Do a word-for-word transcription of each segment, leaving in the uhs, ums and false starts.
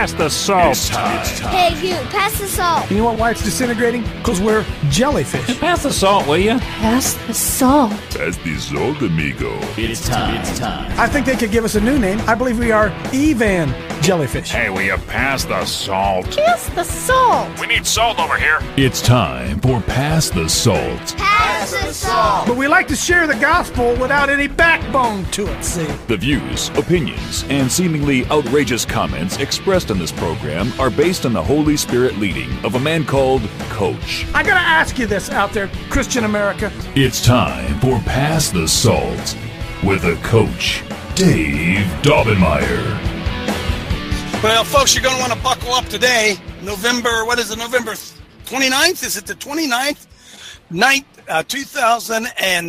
Pass the salt. It's time. It's time. Hey, you, pass the salt. You know what, why it's disintegrating? Because we're jellyfish. Pass the salt, will you? Pass the salt. Pass the salt, amigo. It's time. It's time. I think they could give us a new name. I believe we are Evan Jellyfish. Hey, will you pass the salt? Pass the salt. We need salt over here. It's time for Pass the Salt. Pass the salt. But we like to share the gospel without any backbone to it, see? The views, opinions, and seemingly outrageous comments expressed in this program are based on the Holy Spirit leading of a man called Coach. I gotta ask you this out there, Christian America. It's time for Pass the Salt with a Coach, Dave Daubenmire. Well, folks, you're going to want to buckle up today. November, what is it, November twenty-ninth? Is it the twenty-ninth? Night, uh, two thousand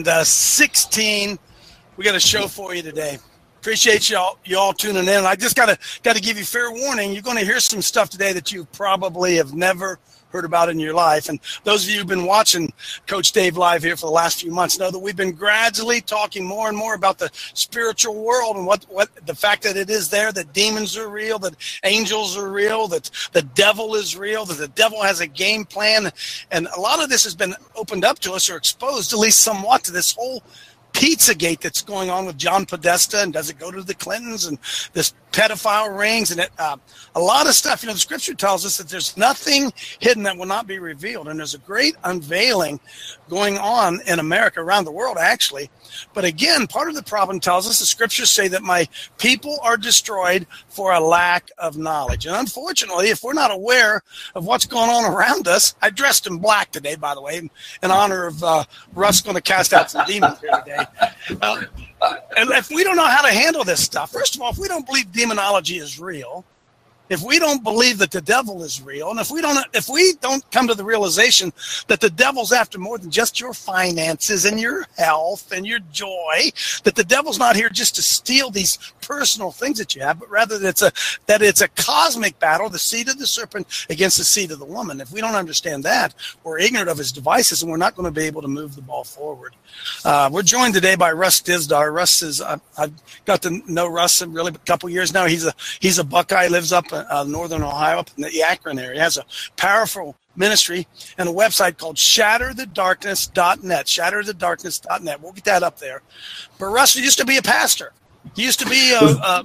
sixteen. We got a show for you today. Appreciate y'all y'all tuning in. I just got to got to give you fair warning. You're going to hear some stuff today that you probably have never heard about in your life. And those of you who've been watching Coach Dave live here for the last few months know that we've been gradually talking more and more about the spiritual world and what, what the fact that it is there, that demons are real, that angels are real, that the devil is real, that the devil has a game plan. And a lot of this has been opened up to us or exposed, at least somewhat, to this whole Pizzagate that's going on with John Podesta, and does it go to the Clintons, and this pedophile rings, and it, uh, a lot of stuff. You know, the scripture tells us that there's nothing hidden that will not be revealed, and there's a great unveiling going on in America, around the world, actually. But again, part of the problem tells us the scriptures say that my people are destroyed for a lack of knowledge. And unfortunately, if we're not aware of what's going on around us, I dressed in black today, by the way, in honor of uh, Russ going to cast out some demons here today. Uh, and if we don't know how to handle this stuff, first of all, if we don't believe demonology is real, if we don't believe that the devil is real, and if we don't if we don't come to the realization that the devil's after more than just your finances and your health and your joy, that the devil's not here just to steal these personal things that you have, but rather that it's a that it's a cosmic battle, the seed of the serpent against the seed of the woman. If we don't understand that, we're ignorant of his devices, and we're not going to be able to move the ball forward. Uh, we're joined today by Russ Dizdar. Russ is uh, I've got to know Russ really a couple years now. He's a he's a Buckeye, lives up in uh, northern Ohio, up in the Akron area. He has a powerful ministry and a website called shatter the darkness dot net. shatter the darkness dot net. We'll get that up there. But Russ used to be a pastor. He used to be a, a,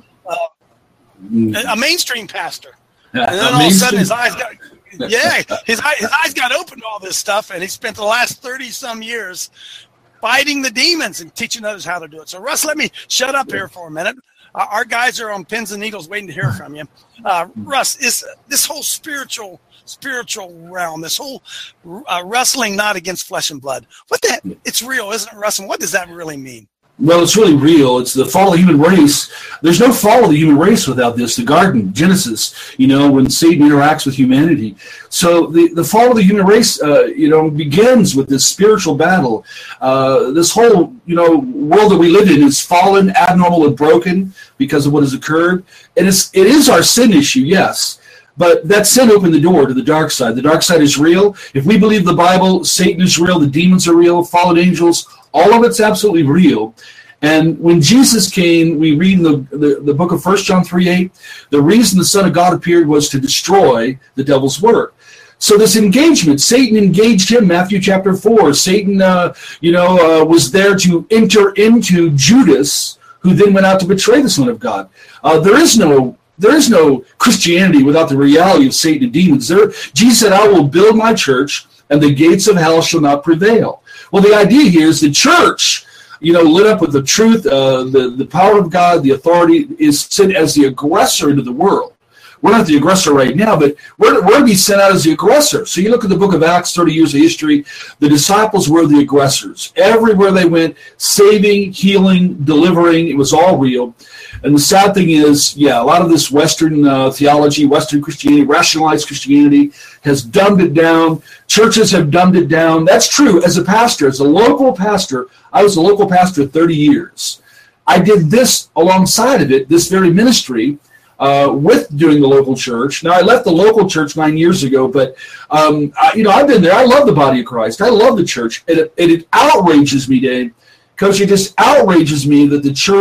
a, a mainstream pastor. And then all of a sudden his eyes got yeah, his, his eyes got open to all this stuff, and he spent the last thirty-some years fighting the demons and teaching others how to do it. So, Russ, let me shut up here for a minute. Uh, our guys are on pins and needles waiting to hear from you. Uh, Russ, is this whole spiritual spiritual realm, this whole uh, wrestling not against flesh and blood, what that it's real, isn't it, Russ? And what does that really mean? Well, it's really real. It's the fall of the human race. There's no fall of the human race without this. The garden, Genesis, you know, when Satan interacts with humanity. So the, the fall of the human race, uh, you know, begins with this spiritual battle. Uh, this whole, you know, world that we live in is fallen, abnormal, and broken because of what has occurred. And it's, it is our sin issue, yes. But that sin opened the door to the dark side. The dark side is real. If we believe the Bible, Satan is real, the demons are real, fallen angels, all of it's absolutely real. And when Jesus came, we read in the, the, the book of First John three eight, the reason the Son of God appeared was to destroy the devil's work. So this engagement, Satan engaged him, Matthew chapter four. Satan, uh, you know, uh, was there to enter into Judas, who then went out to betray the Son of God. Uh, there is no There is no Christianity without the reality of Satan and demons. There, Jesus said, I will build my church, and the gates of hell shall not prevail. Well, the idea here is the church, you know, lit up with the truth, uh, the, the power of God, the authority, is sent as the aggressor into the world. We're not the aggressor right now, but we're, we're to be sent out as the aggressor. So you look at the book of Acts, thirty years of history, the disciples were the aggressors. Everywhere they went, saving, healing, delivering, it was all real. And the sad thing is, yeah, a lot of this Western uh, theology, Western Christianity, rationalized Christianity has dumbed it down. Churches have dumbed it down. That's true. As a pastor, as a local pastor, I was a local pastor thirty years. I did this alongside of it, this very ministry, uh, with doing the local church. Now, I left the local church nine years ago, but, um, I, you know, I've been there. I love the body of Christ. I love the church. And it, and it outrages me, Dave, Coach, it just outrages me that the church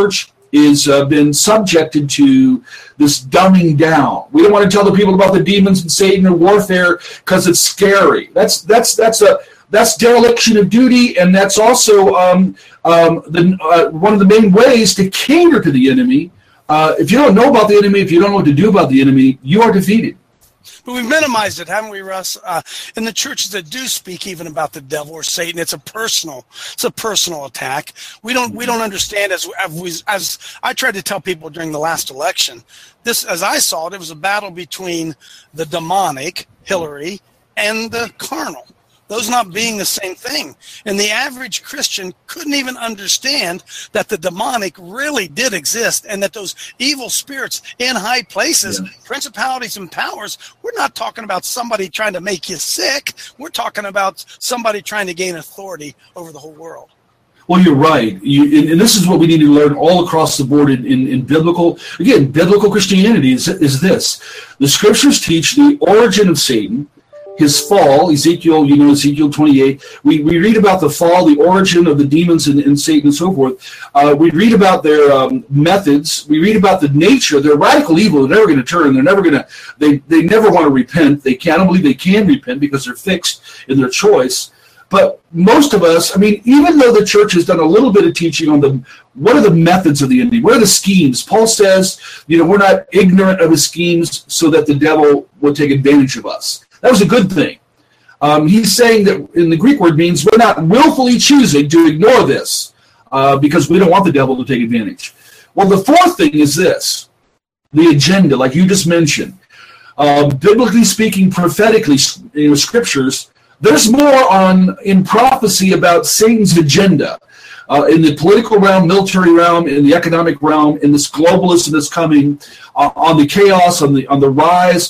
is uh, been subjected to this dumbing down. We don't want to tell the people about the demons and Satan and warfare because it's scary. That's that's that's a that's dereliction of duty, and that's also um, um, the uh, one of the main ways to cater to the enemy. Uh, if you don't know about the enemy, if you don't know what to do about the enemy, you are defeated. But we've minimized it, haven't we, Russ? Uh, in the churches that do speak even about the devil or Satan, it's a personal, it's a personal attack. We don't, we don't understand as as, as I tried to tell people during the last election. This, as I saw it, it was a battle between the demonic, Hillary, and the carnal. Those not being the same thing. And the average Christian couldn't even understand that the demonic really did exist and that those evil spirits in high places, yeah. principalities and powers, we're not talking about somebody trying to make you sick. We're talking about somebody trying to gain authority over the whole world. Well, you're right. You, and this is what we need to learn all across the board in, in, in biblical, again, biblical Christianity is, is this. The scriptures teach the origin of Satan, his fall, Ezekiel, you know, Ezekiel twenty-eight. We we read about the fall, the origin of the demons and, and Satan and so forth. Uh, we read about their um, methods. We read about the nature. They're radical evil. They're never going to turn. They're never going to, they, they never want to repent. They can't believe they can repent because they're fixed in their choice. But most of us, I mean, even though the church has done a little bit of teaching on the, what are the methods of the enemy? What are the schemes? Paul says, you know, we're not ignorant of his schemes so that the devil will take advantage of us. That was a good thing. Um, he's saying that in the Greek word means we're not willfully choosing to ignore this uh, because we don't want the devil to take advantage. Well, the fourth thing is this, the agenda, like you just mentioned. Uh, biblically speaking, prophetically, you know, scriptures, there's more on in prophecy about Satan's agenda uh, in the political realm, military realm, in the economic realm, in this globalism that's coming, uh, on the chaos, on the on the rise.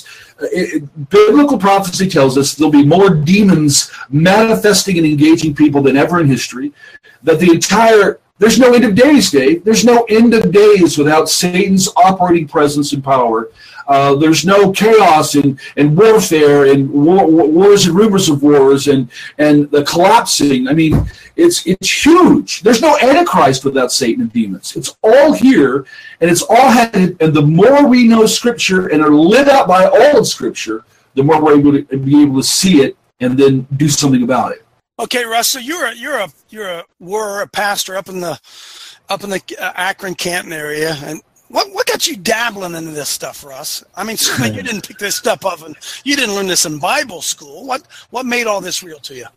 It, biblical prophecy tells us there'll be more demons manifesting and engaging people than ever in history. That the entire, there's no end of days, Dave. There's no end of days without Satan's operating presence and power. Uh, there's no chaos and, and warfare and war, wars and rumors of wars and, and the collapsing. I mean, it's it's huge. There's no Antichrist without Satan and demons. It's all here, and it's all had. And the more we know Scripture and are lit up by all of Scripture, the more we're able to be able to see it and then do something about it. Okay, Russ. So you're a you're a you're a were a pastor up in the up in the uh, Akron Canton area, and what what got you dabbling into this stuff, Russ? I mean, certainly you didn't pick this stuff up, and you didn't learn this in Bible school. What what made all this real to you?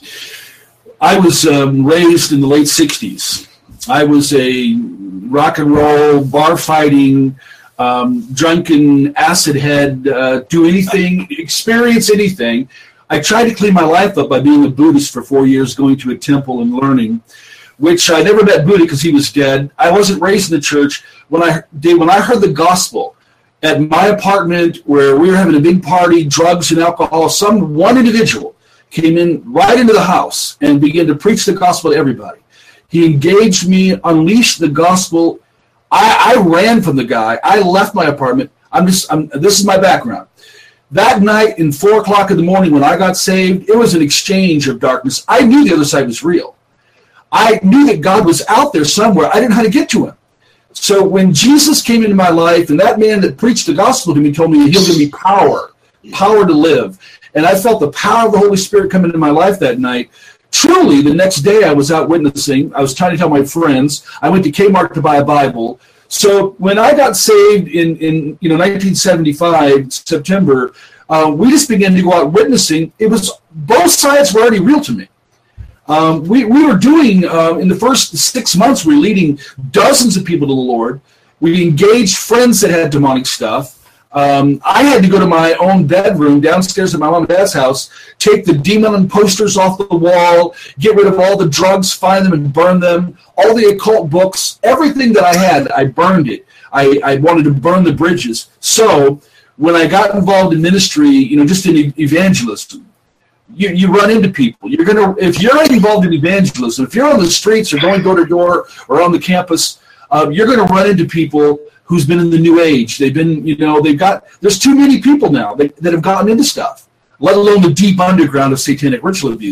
I was um, raised in the late sixties. I was a rock and roll, bar fighting, um, drunken, acid head, uh, do anything, experience anything. I tried to clean my life up by being a Buddhist for four years, going to a temple and learning, which I never met Buddha because he was dead. I wasn't raised in the church. When I did, when I heard the gospel at my apartment where we were having a big party, drugs and alcohol, some one individual came in right into the house and began to preach the gospel to everybody. He engaged me, unleashed the gospel. I, I ran from the guy. I left my apartment. I'm just. I'm, this is my background. That night, in four o'clock in the morning, when I got saved, it was an exchange of darkness. I knew the other side was real. I knew that God was out there somewhere. I didn't know how to get to him. So when Jesus came into my life, and that man that preached the gospel to me told me he'll give me power, power to live. And I felt the power of the Holy Spirit come into my life that night. Truly, the next day I was out witnessing. I was trying to tell my friends. I went to Kmart to buy a Bible. So when I got saved in, in you know nineteen seventy-five, September, uh, we just began to go out witnessing. It was, both sides were already real to me. Um, we, we were doing, uh, in the first six months, we were leading dozens of people to the Lord. We engaged friends that had demonic stuff. Um, I had to go to my own bedroom downstairs at my mom and dad's house, take the demon posters off the wall, get rid of all the drugs, find them and burn them, all the occult books, everything that I had, I burned it. I, I wanted to burn the bridges. So when I got involved in ministry, you know, just in evangelism, you, you run into people. You're gonna if you're involved in evangelism, if you're on the streets or going door to door or on the campus, uh, you're going to run into people who's been in the new age. They've been, you know, they've got, there's too many people now that, that have gotten into stuff, let alone the deep underground of satanic ritual abuse.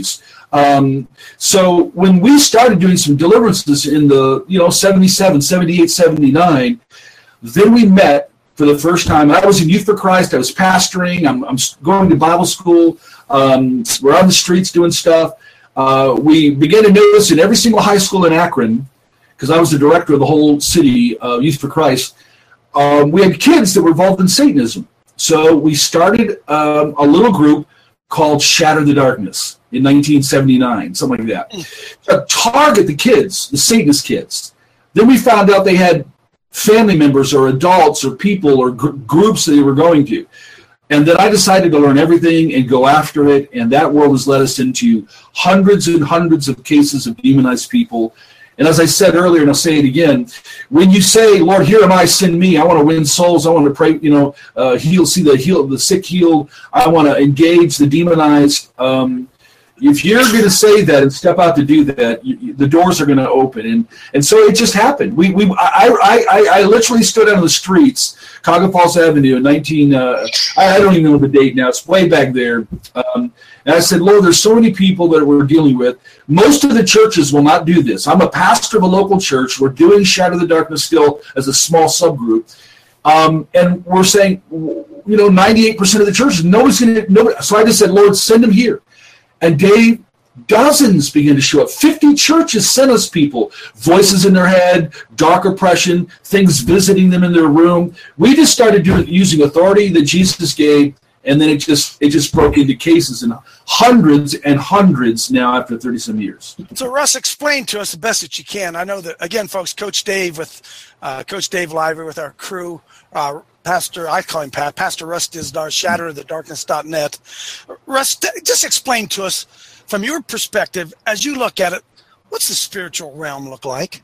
Um, so when we started doing some deliverances in the, you know, seventy-seven, seventy-eight, seventy-nine, then we met for the first time. I was in Youth for Christ. I was pastoring. I'm, I'm going to Bible school. Um, we're on the streets doing stuff. Uh, we began to notice in every single high school in Akron, because I was the director of the whole city, uh, Youth for Christ, um, we had kids that were involved in Satanism. So we started um, a little group called Shatter the Darkness in nineteen seventy-nine, something like that, to target the kids, the Satanist kids. Then we found out they had family members or adults or people or gr- groups that they were going to. And then I decided to learn everything and go after it, and that world has led us into hundreds and hundreds of cases of demonized people. And as I said earlier, and I'll say it again, when you say, Lord, here am I, send me, I want to win souls, I want to pray, you know, uh, heal, see the heal, the sick healed, I want to engage the demonized. Um, if you're going to say that and step out to do that, you, the doors are going to open. And and so it just happened. We we I I I, I literally stood out on the streets, Cuyahoga Falls Avenue in nineteen. Uh, I, I don't even know the date now. It's way back there. Um, and I said, Lord, there's so many people that we're dealing with. Most of the churches will not do this. I'm a pastor of a local church. We're doing Shatter the Darkness still as a small subgroup. Um, and we're saying, you know, ninety-eight percent of the churches, nobody's going to, nobody. So I just said, Lord, send them here. And Dave, dozens began to show up. fifty churches sent us people, voices in their head, dark oppression, things visiting them in their room. We just started doing, using authority that Jesus gave, and then it just it just broke into cases, and hundreds and hundreds now after thirty-some years. So, Russ, explain to us the best that you can. I know that, again, folks, Coach Dave with uh, Coach Dave Lively with our crew, uh, Pastor, I call him Pat, Pastor Russ Dizdar, shatter the darkness dot net. Russ, just explain to us, from your perspective, as you look at it, what's the spiritual realm look like?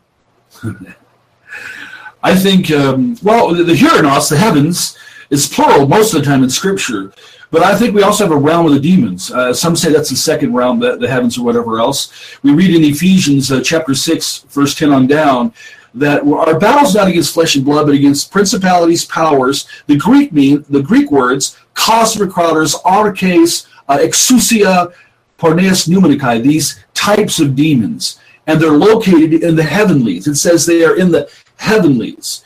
I think, um, well, the, the Hieronos, the heavens, is plural most of the time in Scripture. But I think we also have a realm of the demons. Uh, some say that's the second realm, the, the heavens or whatever else. We read in Ephesians uh, chapter six, verse ten on down, that our battle's not against flesh and blood, but against principalities, powers. The Greek mean the Greek words, cosmic crawlers, arches, uh, exousia, porneus pneumaticae, these types of demons. And they're located in the heavenlies. It says they are in the heavenlies.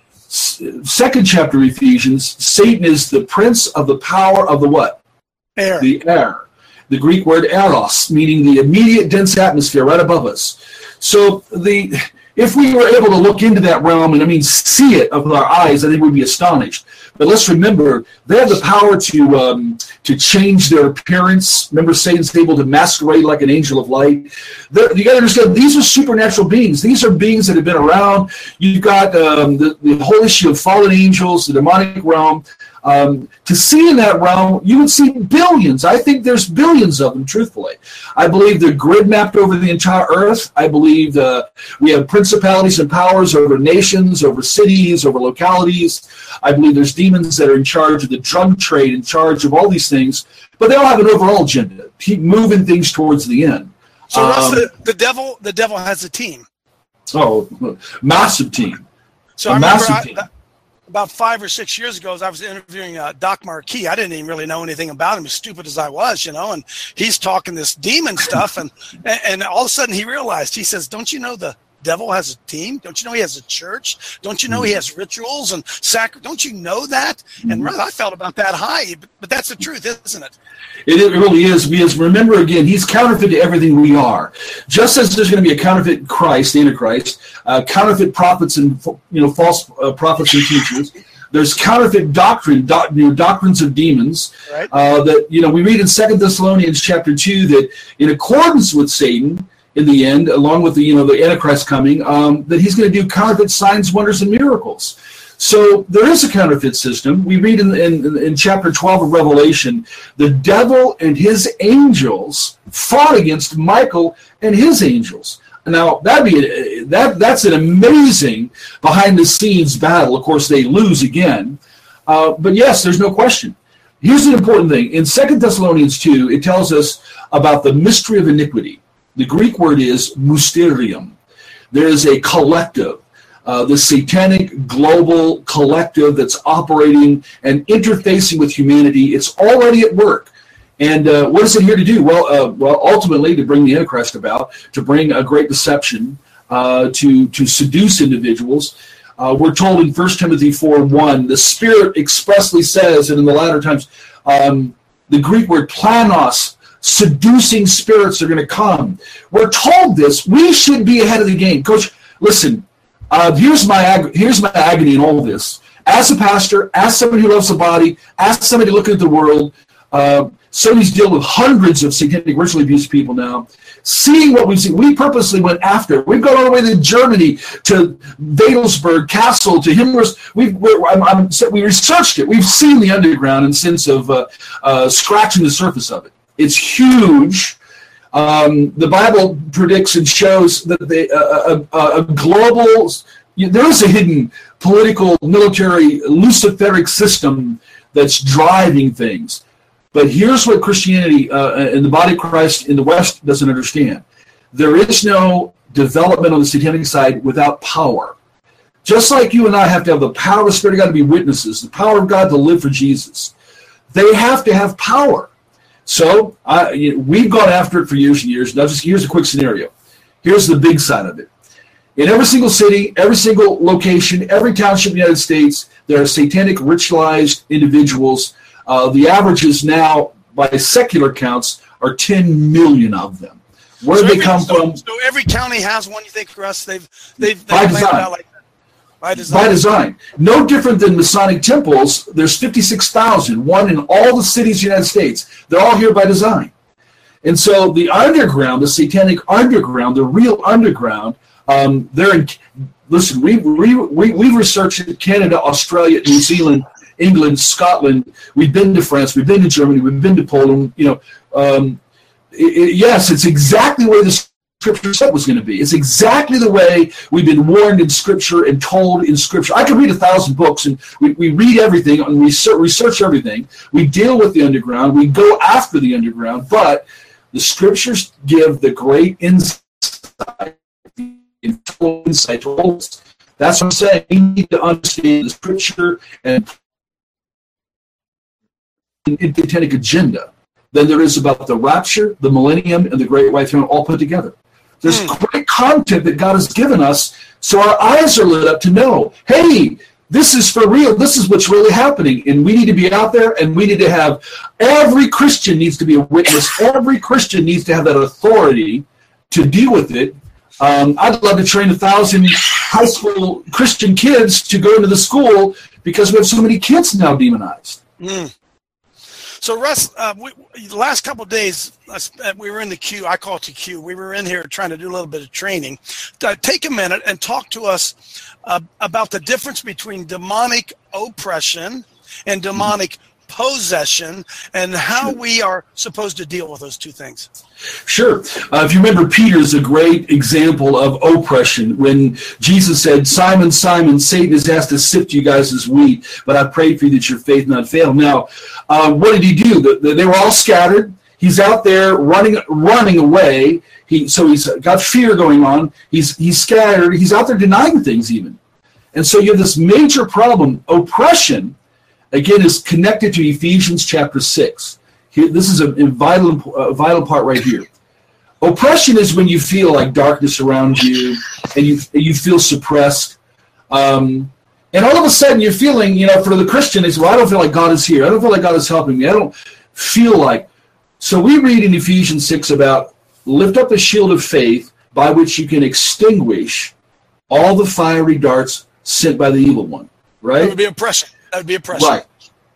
Second chapter of Ephesians, Satan is the prince of the power of the what? Air. The air. The Greek word eros, meaning the immediate dense atmosphere right above us. So the if we were able to look into that realm and, I mean, see it with our eyes, I think we'd be astonished. But let's remember, they have the power to um, to change their appearance. Remember, Satan's able to masquerade like an angel of light. They're, you got to understand, these are supernatural beings. These are beings that have been around. You've got um, the, the whole issue of fallen angels, the demonic realm. Um, to see in that realm, you would see billions. I think there's billions of them, truthfully. I believe they're grid mapped over the entire earth. I believe uh, we have principalities and powers over nations, over cities, over localities. I believe there's demons that are in charge of the drug trade, in charge of all these things. But they all have an overall agenda. Keep moving things towards the end. So, um, Russ, the, the devil, the devil has a team. Oh, massive team. So a I remember massive I, team. about five or six years ago, as I was interviewing uh, Doc Marquis, I didn't even really know anything about him, as stupid as I was, you know, and he's talking this demon stuff, and, and and all of a sudden he realized, he says, don't you know the devil has a team? Don't you know he has a church? Don't you know he has rituals and sac? Don't you know that? And I felt about that high, but, but that's the truth, isn't it? It, it really is, because remember, again, he's counterfeit to everything we are. Just as there's going to be a counterfeit Christ, the Antichrist, uh, counterfeit prophets and, you know, false uh, prophets and teachers, there's counterfeit doctrine, doc, you know, doctrines of demons. Right. Uh, that, you know, we read in Second Thessalonians chapter two that in accordance with Satan, in the end, along with the, you know, the Antichrist coming, um, that he's going to do counterfeit signs, wonders, and miracles. So there is a counterfeit system. We read in, in, in chapter twelve of Revelation, the devil and his angels fought against Michael and his angels. Now, that'd be a, that that's an amazing behind-the-scenes battle. Of course, they lose again. Uh, but yes, there's no question. Here's an important thing. In Second Thessalonians two, it tells us about the mystery of iniquity. The Greek word is mysterium. There is a collective, uh, the satanic global collective that's operating and interfacing with humanity. It's already at work. And uh, what is it here to do? Well, uh, well, ultimately to bring the Antichrist about, to bring a great deception, uh, to to seduce individuals. Uh, we're told in First Timothy four one, the Spirit expressly says, and in the latter times, um, the Greek word planos, seducing spirits are going to come. We're told this. We should be ahead of the game. Coach, listen, uh, here's my ag- here's my agony in all of this. As a pastor, as somebody who loves the body, as somebody looking at the world, uh, somebody's dealing with hundreds of satanic ritually abused people now. Seeing what we've seen, we purposely went after. We've gone all the way to Germany, to Vadelsberg Castle, to Himmler's. We've, we're, I'm, I'm, we researched it. We've seen the underground in the sense of uh, uh, scratching the surface of it. It's huge. Um, the Bible predicts and shows that they, uh, a, a global, there is a hidden political, military, Luciferic system that's driving things. But here's what Christianity uh, and the body of Christ in the West doesn't understand. There is no development on the satanic side without power. Just like you and I have to have the power of the Spirit of God to be witnesses, the power of God to live for Jesus, they have to have power. So I, you know, we've gone after it for years and years. Now, just here's a quick scenario. Here's the big side of it. In every single city, every single location, every township in the United States, there are satanic ritualized individuals. Uh, the averages now, by secular counts, are ten million of them. Where so do they every, come so, from? So every county has one, you think, Russ? They've, they've, they've By planned design. it out like that. By design. By design. No different than Masonic temples. There's fifty-six thousand, one in all the cities of the United States. They're all here by design. And so the underground, the satanic underground, the real underground, um, they're in, listen, we, we, we, we've researched it, Canada, Australia, New Zealand, England, Scotland. We've been to France. We've been to Germany. We've been to Poland. You know, um, it, it, yes, it's exactly where the Scripture said was going to be. It's exactly the way we've been warned in Scripture and told in Scripture. I could read a thousand books, and we, we read everything and we research, research everything. We deal with the underground. We go after the underground, but the Scriptures give the great insight, insight to all of us. That's what I'm saying. We need to understand the Scripture and in satanic agenda than there is about the rapture, the millennium, and the great white throne all put together. There's mm. great content that God has given us, so our eyes are lit up to know, hey, this is for real. This is what's really happening, and we need to be out there, and we need to have, every Christian needs to be a witness. Every Christian needs to have that authority to deal with it. Um, I'd love to train a thousand high school Christian kids to go into the school because we have so many kids now demonized. Mm. So, Russ, uh, we, the last couple of days, uh, we were in the queue. I call it the queue. We were in here trying to do a little bit of training. Uh, take a minute and talk to us uh, about the difference between demonic oppression and demonic possession and how Sure. we are supposed to deal with those two things. Sure. Uh, if you remember, Peter's a great example of oppression when Jesus said, Simon, Simon, Satan has asked to sift you guys as wheat, but I pray for you that your faith not fail. Now, uh, what did he do? The, the, they were all scattered. He's out there running running away. He So he's got fear going on. He's, he's scattered. He's out there denying things even. And so you have this major problem. Oppression, again, is connected to Ephesians chapter six. Here, this is a, a vital, a vital part right here. Oppression is when you feel like darkness around you and you you feel suppressed. Um, and all of a sudden you're feeling, you know, for the Christian, it's, well, I don't feel like God is here. I don't feel like God is helping me. I don't feel like. So we read in Ephesians six about lift up the shield of faith by which you can extinguish all the fiery darts sent by the evil one. Right? That would be oppression. That would be oppression. Right.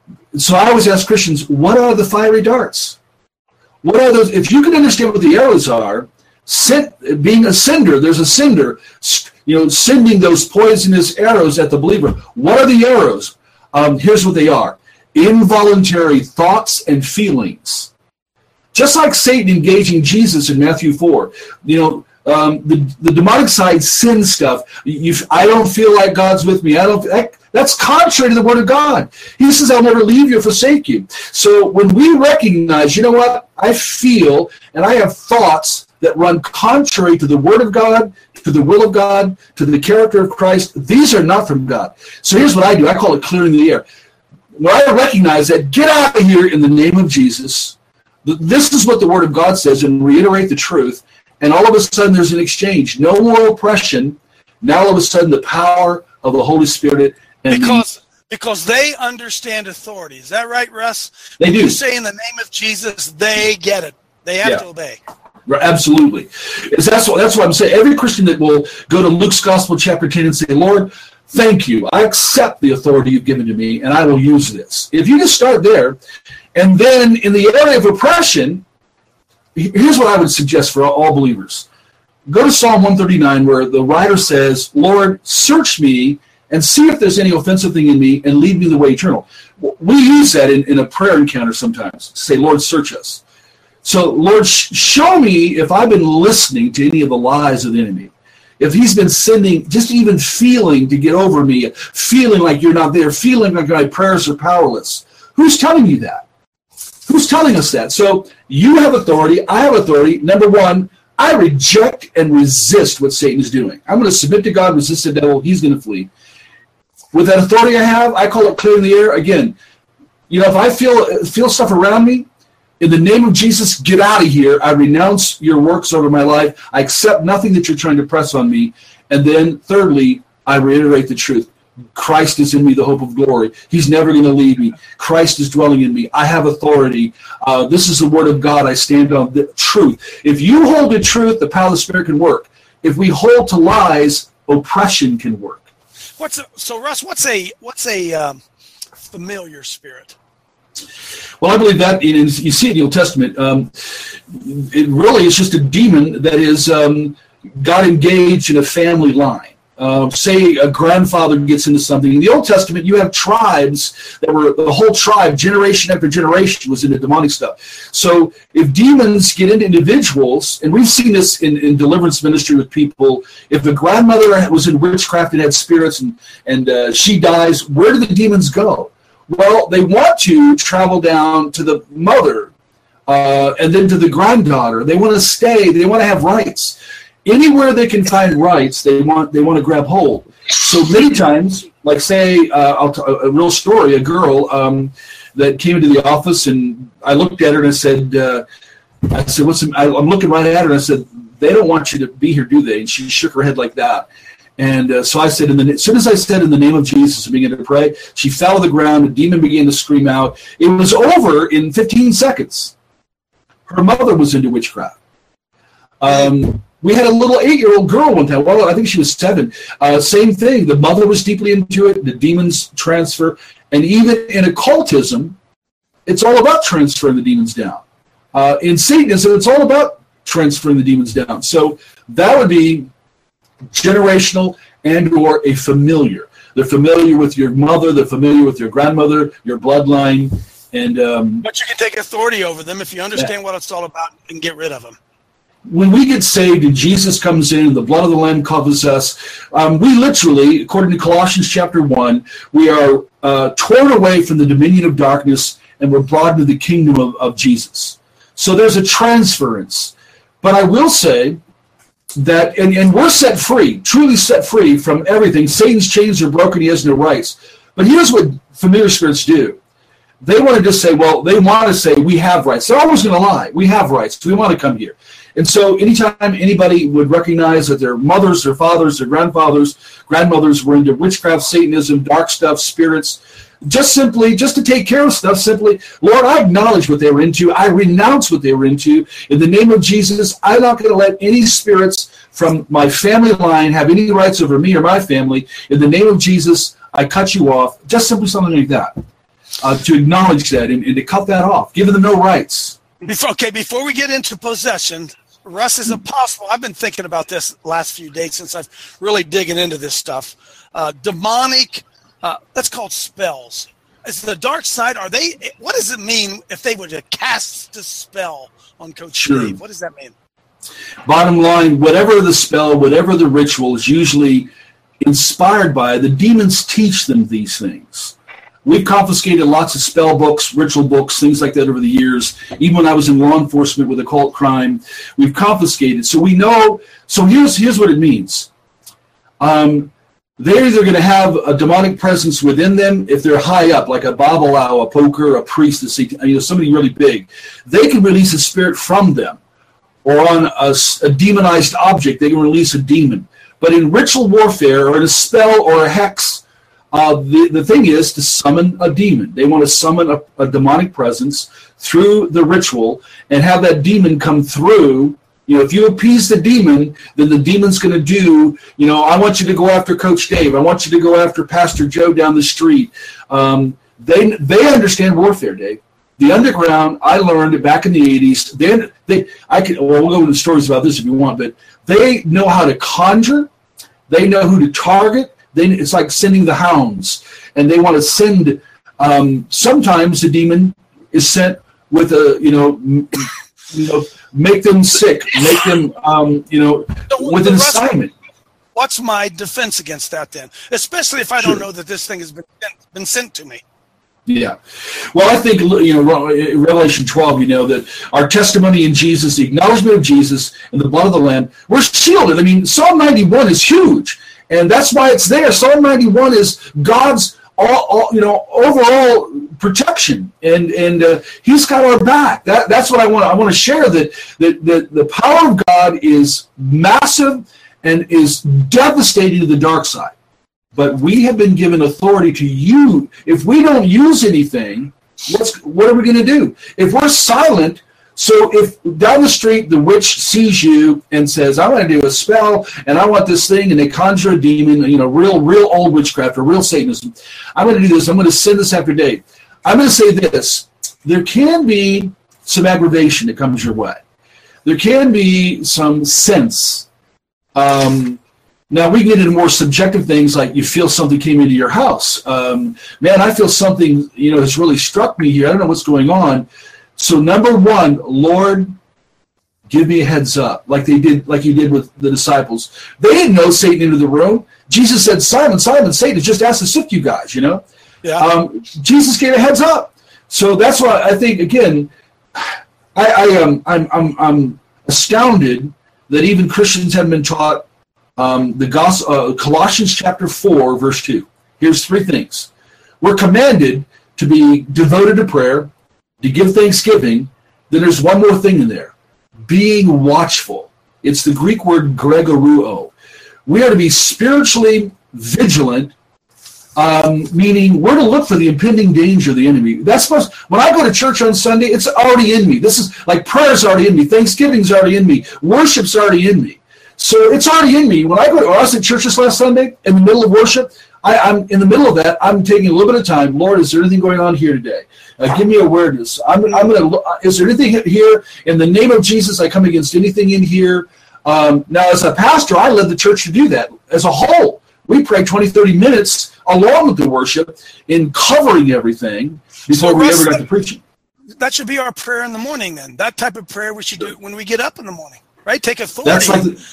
So I always ask Christians, what are the fiery darts? What are those? If you can understand what the arrows are, send, being a sender, there's a sender, you know, sending those poisonous arrows at the believer. What are the arrows? Um, here's what they are. Involuntary thoughts and feelings. Just like Satan engaging Jesus in Matthew four. You know, um, the, the demonic side sin stuff. You, I don't feel like God's with me. I don't. I, That's contrary to the Word of God. He says, I'll never leave you or forsake you. So when we recognize, you know what, I feel and I have thoughts that run contrary to the Word of God, to the will of God, to the character of Christ, these are not from God. So here's what I do. I call it clearing the air. When I recognize that, get out of here in the name of Jesus. This is what the Word of God says, and reiterate the truth, and all of a sudden there's an exchange. No more oppression. Now all of a sudden the power of the Holy Spirit. And because because they understand authority. Is that right, Russ? They when do. You say in the name of Jesus, they get it. They have Yeah. to obey. Absolutely. It's, that's, what, that's what I'm saying. Every Christian that will go to Luke's Gospel chapter ten and say, Lord, thank you. I accept the authority you've given to me, and I will use this. If you just start there, and then in the area of oppression, here's what I would suggest for all believers. Go to Psalm one thirty-nine, where the writer says, Lord, search me and see if there's any offensive thing in me and lead me the way eternal. We use that in, in a prayer encounter sometimes. Say, Lord, search us. So, Lord, sh- show me if I've been listening to any of the lies of the enemy. If he's been sending, just even feeling to get over me, feeling like you're not there, feeling like my prayers are powerless. Who's telling you that? Who's telling us that? So you have authority. I have authority. Number one, I reject and resist what Satan is doing. I'm going to submit to God, resist the devil. He's going to flee. With that authority I have, I call it clearing the air. Again, you know, if I feel feel stuff around me, in the name of Jesus, get out of here. I renounce your works over my life. I accept nothing that you're trying to press on me. And then, thirdly, I reiterate the truth. Christ is in me, the hope of glory. He's never going to leave me. Christ is dwelling in me. I have authority. Uh, this is the word of God. I stand on the truth. If you hold to truth, the power of the Spirit can work. If we hold to lies, oppression can work. What's a, so, Russ? What's a what's a um, familiar spirit? Well, I believe that, in, you see it in the Old Testament, um, it really is just a demon that is um, got engaged in a family line. Uh, say a grandfather gets into something. In the Old Testament, you have tribes that were, the whole tribe, generation after generation, was into demonic stuff. So if demons get into individuals, and we've seen this in, in deliverance ministry with people, if a grandmother was in witchcraft and had spirits and, and uh, she dies, where do the demons go? Well, they want to travel down to the mother uh, and then to the granddaughter. They want to stay. They want to have rights. Anywhere they can find rights, they want they want to grab hold. So many times, like say, uh, I'll t- a real story, a girl um, that came into the office, and I looked at her and I said, uh, I said, what's the, I, I'm looking right at her and I said, they don't want you to be here, do they? And she shook her head like that. And uh, so I said, in the, as soon as I said in the name of Jesus and began to pray, she fell to the ground. The demon began to scream out. It was over in fifteen seconds. Her mother was into witchcraft. Um, we had a little eight-year-old girl one time. Well, I think she was seven. Uh, same thing. The mother was deeply into it. The demons transfer. And even in occultism, it's all about transferring the demons down. Uh, in Satanism, it's all about transferring the demons down. So that would be generational and or a familiar. They're familiar with your mother, they're familiar with your grandmother, your bloodline, and um, but you can take authority over them if you understand yeah. what it's all about and get rid of them. When we get saved and Jesus comes in, the blood of the Lamb covers us, um, we literally, according to Colossians chapter one, we are uh, torn away from the dominion of darkness and we're brought into the kingdom of, of Jesus. So there's a transference. But I will say that, and, and we're set free, truly set free from everything. Satan's chains are broken, he has no rights. But here's what familiar spirits do. They want to just say, well, they want to say, we have rights. They're always going to lie. We have rights. We want to come here. And so anytime anybody would recognize that their mothers, their fathers, their grandfathers, grandmothers were into witchcraft, Satanism, dark stuff, spirits, just simply, just to take care of stuff, simply, Lord, I acknowledge what they were into. I renounce what they were into. In the name of Jesus, I'm not going to let any spirits from my family line have any rights over me or my family. In the name of Jesus, I cut you off. Just simply something like that. Uh, to acknowledge that and, and to cut that off, giving them no rights. Before, okay, before we get into possession, Russ, is it possible? I've been thinking about this last few days since I've really digging into this stuff. Uh, demonic, uh, that's called spells. Is the dark side, are they, what does it mean if they were to cast a spell on Coach Sure. Steve? What does that mean? Bottom line, whatever the spell, whatever the ritual is usually inspired by, the demons teach them these things. We've confiscated lots of spell books, ritual books, things like that over the years. Even when I was in law enforcement with occult crime, we've confiscated. So we know, so here's here's what it means. Um, they're either going to have a demonic presence within them if they're high up, like a Babalawo, a poker, a priest, a, you know, somebody really big. They can release a spirit from them, or on a, a demonized object, they can release a demon. But in ritual warfare, or in a spell or a hex, uh, the, the thing is to summon a demon. They want to summon a, a demonic presence through the ritual and have that demon come through. You know, if you appease the demon, then the demon's going to do, you know, I want you to go after Coach Dave. I want you to go after Pastor Joe down the street. Um, they they understand warfare, Dave. The underground, I learned back in the eighties. They, they, I can, well, we'll go into stories about this if you want, but they know how to conjure. They know who to target. They, it's like sending the hounds, and they want to send. Um, sometimes the demon is sent with a, you know, m- you know, make them sick, make them, um, you know, with an assignment. What's my defense against that then? Especially if I don't know that this thing has been been sent to me. Yeah. Well, I think, you know, in Revelation twelve, you know, that our testimony in Jesus, the acknowledgement of Jesus and the blood of the Lamb, we're shielded. I mean, Psalm ninety-one is huge, and that's why it's there. Psalm ninety-one is God's, all, all you know, overall protection, and and uh, He's got our back. That that's what I want. I want to share that that that the power of God is massive and is devastating to the dark side. But we have been given authority to use. If we don't use anything, what's what are we going to do? If we're silent, so if down the street the witch sees you and says, "I want to do a spell and I want this thing," and they conjure a demon, you know, real, real old witchcraft or real Satanism. I'm going to do this. I'm going to send this after Dave. I'm going to say this: there can be some aggravation that comes your way. There can be some sense. Um, Now, we get into more subjective things like you feel something came into your house. Um, man, I feel something, you know, has really struck me here. I don't know what's going on. So, number one, Lord, give me a heads up, like they did, like you did with the disciples. They didn't know Satan into the room. Jesus said, Simon, Simon, Satan just asked to sift you guys, you know. Yeah. Um, Jesus gave a heads up. So that's why I think, again, I, I am I'm, I'm, I'm astounded that even Christians haven't been taught Um, the gospel, uh, Colossians chapter four, verse two. Here's three things. We're commanded to be devoted to prayer, to give thanksgiving. Then there's one more thing in there. Being watchful. It's the Greek word gregoruo. We are to be spiritually vigilant, um, meaning we're to look for the impending danger of the enemy. That's supposed. When I go to church on Sunday, it's already in me. This is like prayer's already in me. Thanksgiving's already in me. Worship's already in me. So it's already in me. When I go to, I was at church this last Sunday, in the middle of worship, I, I'm in the middle of that. I'm taking a little bit of time. Lord, is there anything going on here today? Uh, give me awareness. I'm, I'm going to. Is there anything here in the name of Jesus? I come against anything in here. Um, now, as a pastor, I led the church to do that. As a whole, we pray twenty, thirty minutes along with the worship in covering everything before so we ever got to preaching. That should be our prayer in the morning. Then that type of prayer we should do when we get up in the morning, right? Take authority. That's like the,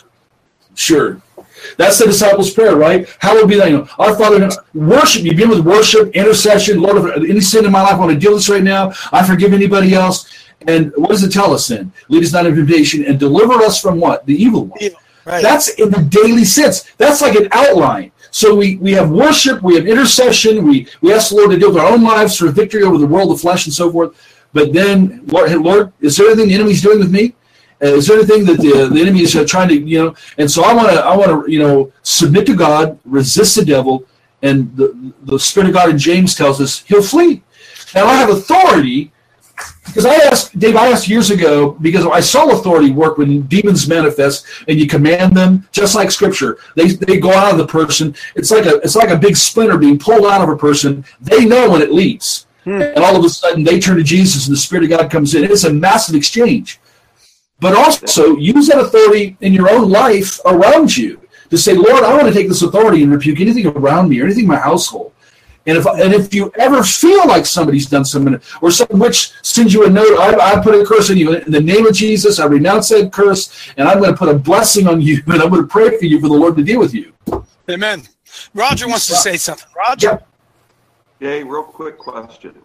Sure. That's the disciples' prayer, right? Hallowed be thy name. Our Father, worship. You begin with worship, intercession. Lord, if any sin in my life, I want to deal with this right now. I forgive anybody else. And what does it tell us then? Lead us not into temptation and deliver us from what? The evil one. Right. That's in the daily sense. That's like an outline. So we, we have worship, we have intercession, we, we ask the Lord to deal with our own lives for victory over the world, the flesh, and so forth. But then, Lord, Lord, is there anything the enemy's doing with me? Uh, is there anything that the the enemy is uh, trying to, you know? And so I want to, I want to, you know, submit to God, resist the devil, and the the Spirit of God in James tells us he'll flee. Now I have authority because I asked Dave. I asked years ago because I saw authority work when demons manifest, and you command them, just like Scripture. They they go out of the person. It's like a it's like a big splinter being pulled out of a person. They know when it leaves, hmm. and all of a sudden they turn to Jesus, and the Spirit of God comes in. It's a massive exchange. But also use that authority in your own life around you to say, Lord, I want to take this authority and rebuke anything around me or anything in my household. And if and if you ever feel like somebody's done something, or some witch sends you a note, I, I put a curse on you. In the name of Jesus, I renounce that curse, and I'm going to put a blessing on you, and I'm going to pray for you for the Lord to deal with you. Amen. Roger wants to say something. Roger? Yeah. Hey, real quick question.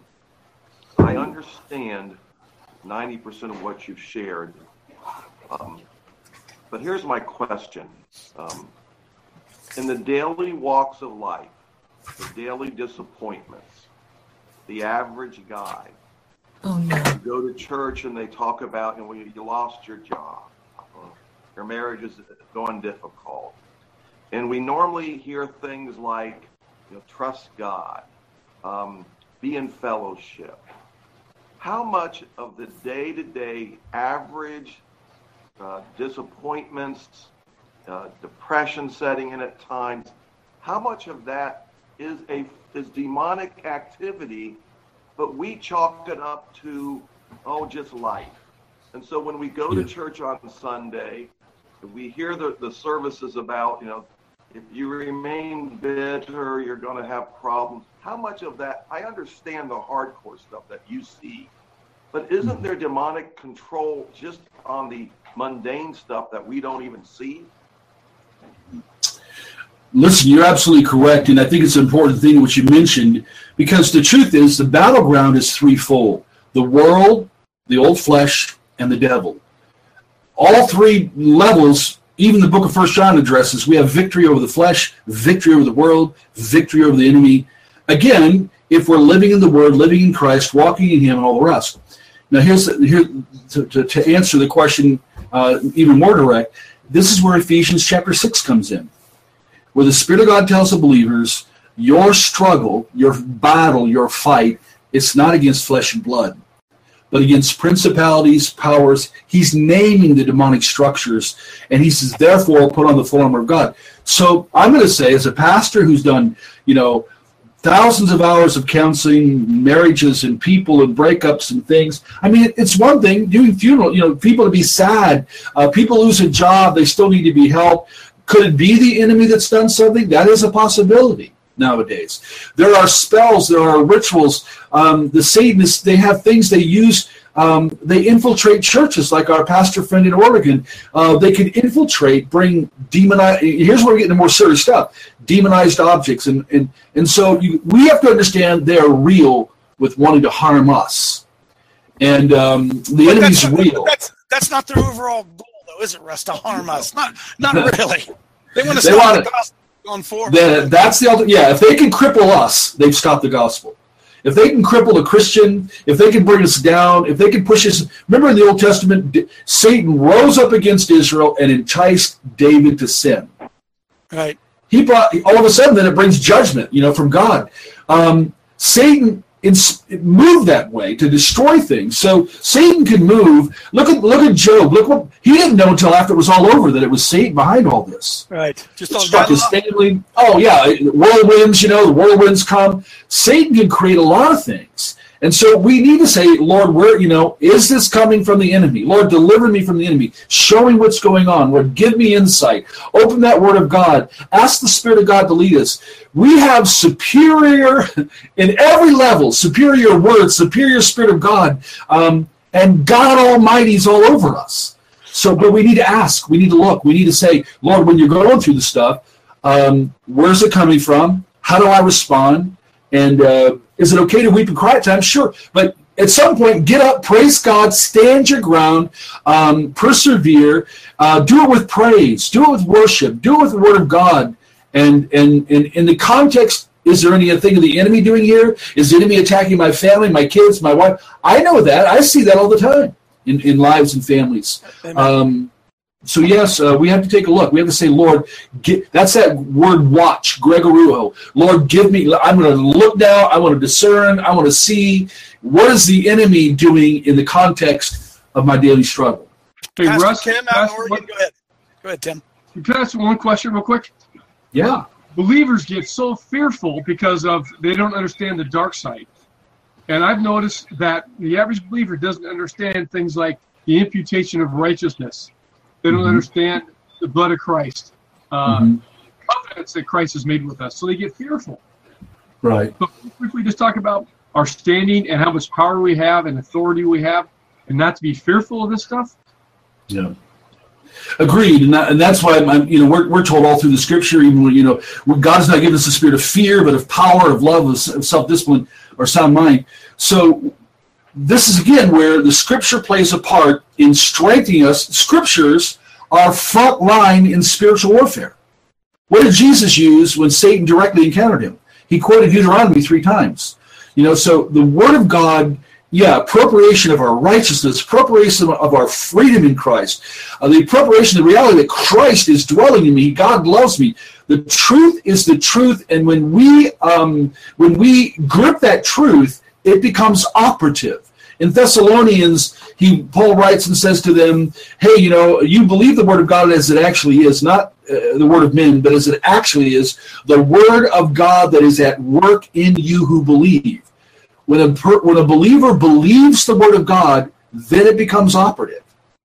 I understand ninety percent of what you've shared. Um, but here's my question. Um, in the daily walks of life, the daily disappointments, the average guy. Oh, no. You go to church and they talk about, you know, you, you lost your job, your marriage is going difficult. And we normally hear things like, you know, trust God, um, be in fellowship. How much of the day-to-day average uh, disappointments, uh, depression setting in at times, how much of that is a is demonic activity, but we chalk it up to, oh, just life. And so when we go to church on Sunday, we hear the, the services about, you know, if you remain bitter, you're going to have problems. How much of that, I understand the hardcore stuff that you see, but isn't there demonic control just on the mundane stuff that we don't even see? Listen, you're absolutely correct, and I think it's an important thing what you mentioned, because the truth is the battleground is threefold: the world, the old flesh, and the devil. All three levels, even the book of First John addresses, we have victory over the flesh, victory over the world, victory over the enemy. Again, if we're living in the Word, living in Christ, walking in Him, and all the rest. Now, here's here to, to, to answer the question uh, even more direct. This is where Ephesians chapter six comes in, where the Spirit of God tells the believers, your struggle, your battle, your fight, it's not against flesh and blood, but against principalities, powers. He's naming the demonic structures, and he says, therefore, put on the full armor of God. So I'm going to say, as a pastor who's done, you know, thousands of hours of counseling marriages and people and breakups and things. I mean, it's one thing doing funeral, you know, people to be sad, uh, people lose a job, they still need to be helped. Could it be the enemy that's done something? That is a possibility nowadays. There are spells, there are rituals. Um, the Satanists, they have things they use. Um, they infiltrate churches, like our pastor friend in Oregon. Uh, they can infiltrate, bring demonized. Here's where we get into more serious stuff: demonized objects, and and and so you, we have to understand they are real with wanting to harm us, and um, the but enemy's that's, real. That's that's not their overall goal, though, is it, Russ? To harm us? Not not really. They want to They stop want the gospel going forward. The, that's the ultimate. Yeah, if they can cripple us, they've stopped the gospel. If they can cripple a Christian, if they can bring us down, if they can push us. Remember in the Old Testament, Satan rose up against Israel and enticed David to sin. Right. He brought, all of a sudden, then it brings judgment, you know, from God. Um, Satan ins- moved that way to destroy things. So Satan can move. Look at look at Job. Look what he didn't know until after it was all over that it was Satan behind all this. Right. Just It struck his family. Oh yeah, whirlwinds. You know, the whirlwinds come. Satan can create a lot of things. And so we need to say, Lord, where, you know, is this coming from the enemy? Lord, deliver me from the enemy. Show me what's going on. Lord, give me insight. Open that word of God. Ask the Spirit of God to lead us. We have superior, in every level, superior word, superior Spirit of God, um, and God Almighty is all over us. So, but we need to ask. We need to look. We need to say, Lord, when you're going through the stuff, um, where's it coming from? How do I respond? And uh, is it okay to weep and cry at times? Sure. But at some point, get up, praise God, stand your ground, um, persevere, uh, do it with praise, do it with worship, do it with the Word of God. And, and, and in the context, is there anything of the enemy doing here? Is the enemy attacking my family, my kids, my wife? I know that. I see that all the time in, in lives and families. Um, So yes, uh, we have to take a look. We have to say, Lord, get, that's that word watch, Gregoruo. Lord, give me, I'm going to look now, I want to discern, I want to see, what is the enemy doing in the context of my daily struggle? Hey, Pastor Russ, Tim, out Pastor, in Oregon, what, go ahead. Go ahead, Tim. can I ask one question real quick? Yeah. Believers get so fearful because of they don't understand the dark side. And I've noticed that the average believer doesn't understand things like the imputation of righteousness. They don't mm-hmm. understand the blood of Christ, uh, mm-hmm. confidence that Christ has made with us. So they get fearful. Right. But if we just talk about our standing and how much power we have and authority we have, and not to be fearful of this stuff. Yeah. Agreed, and, that, and that's why I'm, you know we're we're told all through the Scripture, even when you know God's not given us a spirit of fear, but of power, of love, of self-discipline, or sound mind. So this is again where the Scripture plays a part in strengthening us. Scriptures are front line in spiritual warfare. What did Jesus use when Satan directly encountered him? He quoted Deuteronomy three times. You know, so the Word of God, yeah, appropriation of our righteousness, appropriation of our freedom in Christ, uh, the appropriation of the reality that Christ is dwelling in me, God loves me. The truth is the truth, and when we um, when we grip that truth, it becomes operative. In Thessalonians, he Paul writes and says to them, hey, you know, you believe the Word of God as it actually is, not uh, the word of men, but as it actually is, the Word of God that is at work in you who believe. When a, per, when a believer believes the Word of God, then it becomes operative.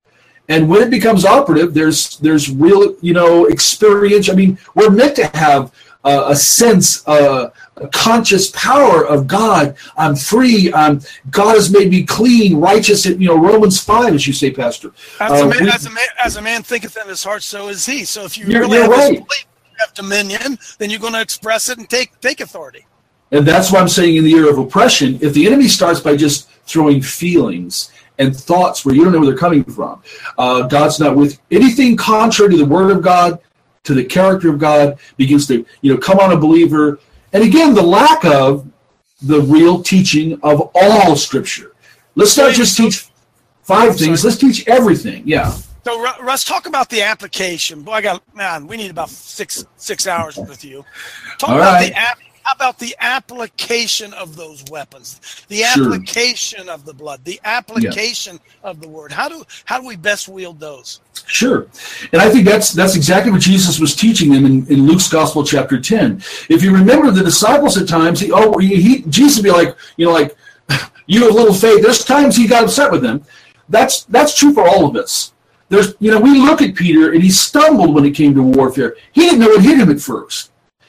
And when it becomes operative, there's there's real, you know, experience. I mean, we're meant to have uh, a sense, uh, a conscious power of God. I'm free. I'm, God has made me clean, righteous. You know, Romans five, as you say, Pastor. As, uh, a, man, we, as, a, man, as a man thinketh in his heart, so is he. So if you you're, really you're have, right. this belief, you have dominion, then you're going to express it and take take authority. And that's why I'm saying in the era of oppression, if the enemy starts by just throwing feelings and thoughts where you don't know where they're coming from, uh, God's not with anything contrary to the Word of God, to the character of God, begins to, you know, come on a believer. And again, the lack of the real teaching of all Scripture. Let's not just teach five things. Let's teach everything. Yeah. So, Russ, talk about the application. Boy, I got, man, we need about six six hours with you. Talk all about right. the app. How about the application of those weapons, the Sure. application of the blood, the application yeah. of the word? How do how do we best wield those? Sure. And I think that's that's exactly what Jesus was teaching them in, in Luke's Gospel, chapter ten. If you remember the disciples at times, he, oh, he, he, Jesus would be like, you know, like, you have little faith. There's times he got upset with them. That's that's true for all of us. There's, you know, we look at Peter, and he stumbled when it came to warfare. He didn't know what hit him at first.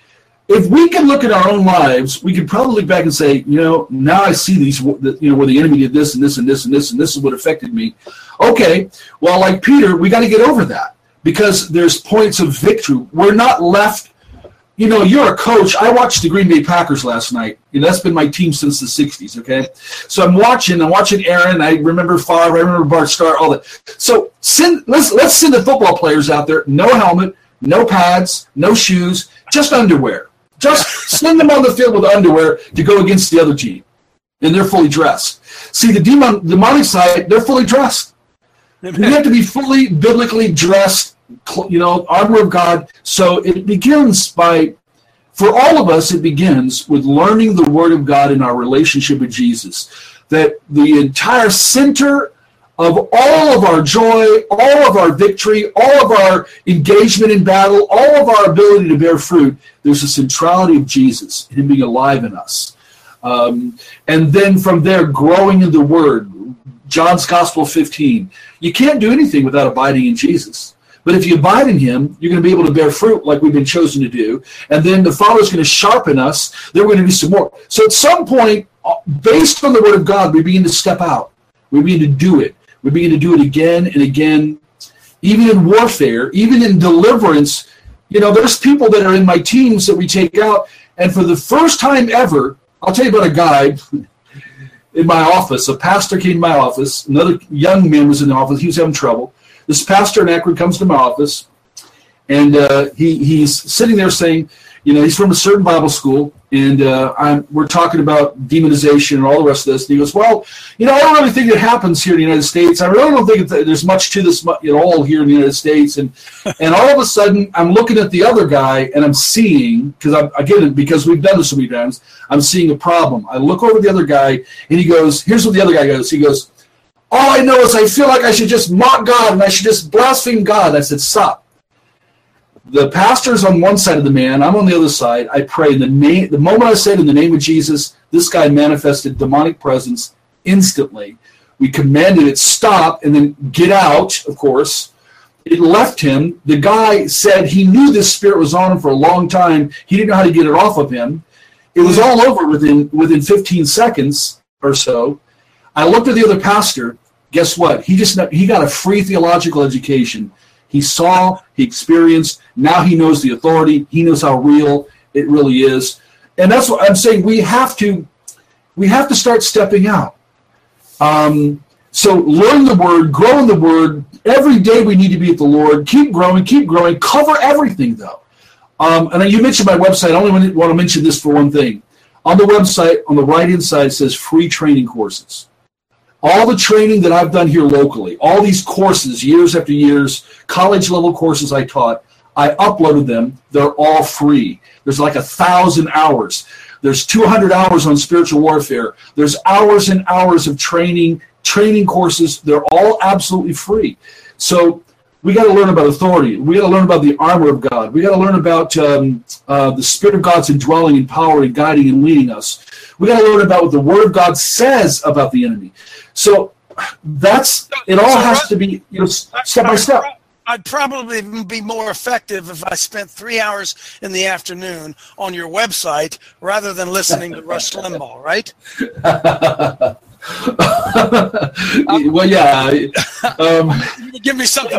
If we can look at our own lives, we can probably look back and say, you know, now I see these, you know, where the enemy did this and this and this and this and this is what affected me. Okay, well, like Peter, we got to get over that because there's points of victory. We're not left, you know, you're a coach. I watched the Green Bay Packers last night. You know, that's been my team since the sixties, okay? So I'm watching, I'm watching Aaron. I remember Favre, I remember Bart Starr, all that. So send, let's, let's send the football players out there, no helmet, no pads, no shoes, just underwear. Just send them on the field with underwear to go against the other team, and they're fully dressed. See, the demon, demonic side, they're fully dressed. You have to be fully biblically dressed, you know, armor of God. So it begins by, for all of us, it begins with learning the Word of God in our relationship with Jesus. That the entire center of all of our joy, all of our victory, all of our engagement in battle, all of our ability to bear fruit, there's a centrality of Jesus, Him being alive in us. Um, and then from there, growing in the Word. John's Gospel fifteen. You can't do anything without abiding in Jesus. But if you abide in Him, you're going to be able to bear fruit like we've been chosen to do. And then the Father's going to sharpen us. Then we're going to do some more. So at some point, based on the Word of God, we begin to step out. We begin to do it. We begin to do it again and again, even in warfare, even in deliverance. You know, there's people that are in my teams that we take out, and for the first time ever, I'll tell you about a guy in my office. A pastor came to my office. Another young man was in the office. He was having trouble. This pastor in Akron comes to my office, and uh, he he's sitting there saying, you know, he's from a certain Bible school, and uh, I'm, we're talking about demonization and all the rest of this. And he goes, well, you know, I don't really think it happens here in the United States. I really don't think there's much to this at all here in the United States. And and all of a sudden, I'm looking at the other guy, and I'm seeing, because I'm again, because we've done this so many times, I'm seeing a problem. I look over the other guy, and he goes, here's what the other guy goes. He goes, all I know is I feel like I should just mock God, and I should just blaspheme God. I said, stop. The pastor's on one side of the man. I'm on the other side. I pray. In the name, the moment I said, in the name of Jesus, this guy manifested demonic presence instantly. We commanded it, stop, and then get out, of course. It left him. The guy said he knew this spirit was on him for a long time. He didn't know how to get it off of him. It was all over within within fifteen seconds or so. I looked at the other pastor. Guess what? He just he got a free theological education. He saw, he experienced, now he knows the authority, he knows how real it really is. And that's what I'm saying, we have to we have to start stepping out. Um, so learn the Word, grow in the Word. Every day we need to be at the Lord. Keep growing, keep growing. Cover everything, though. Um, and you mentioned my website. I only want to mention this for one thing. On the website, on the right-hand side, it says free training courses. All the training that I've done here locally, all these courses, years after years, college-level courses I taught, I uploaded them. They're all free. There's like a thousand hours. There's two hundred hours on spiritual warfare. There's hours and hours of training, training courses. They're all absolutely free. So we got to learn about authority. We got to learn about the armor of God. We got to learn about um, uh, the Spirit of God's indwelling, empowering, guiding, and leading us. We got to learn about what the Word of God says about the enemy. So that's it. All has to be, you know, step by step. I'd probably be more effective if I spent three hours in the afternoon on your website rather than listening to Rush Limbaugh, right? Well, yeah. Um, Give me something.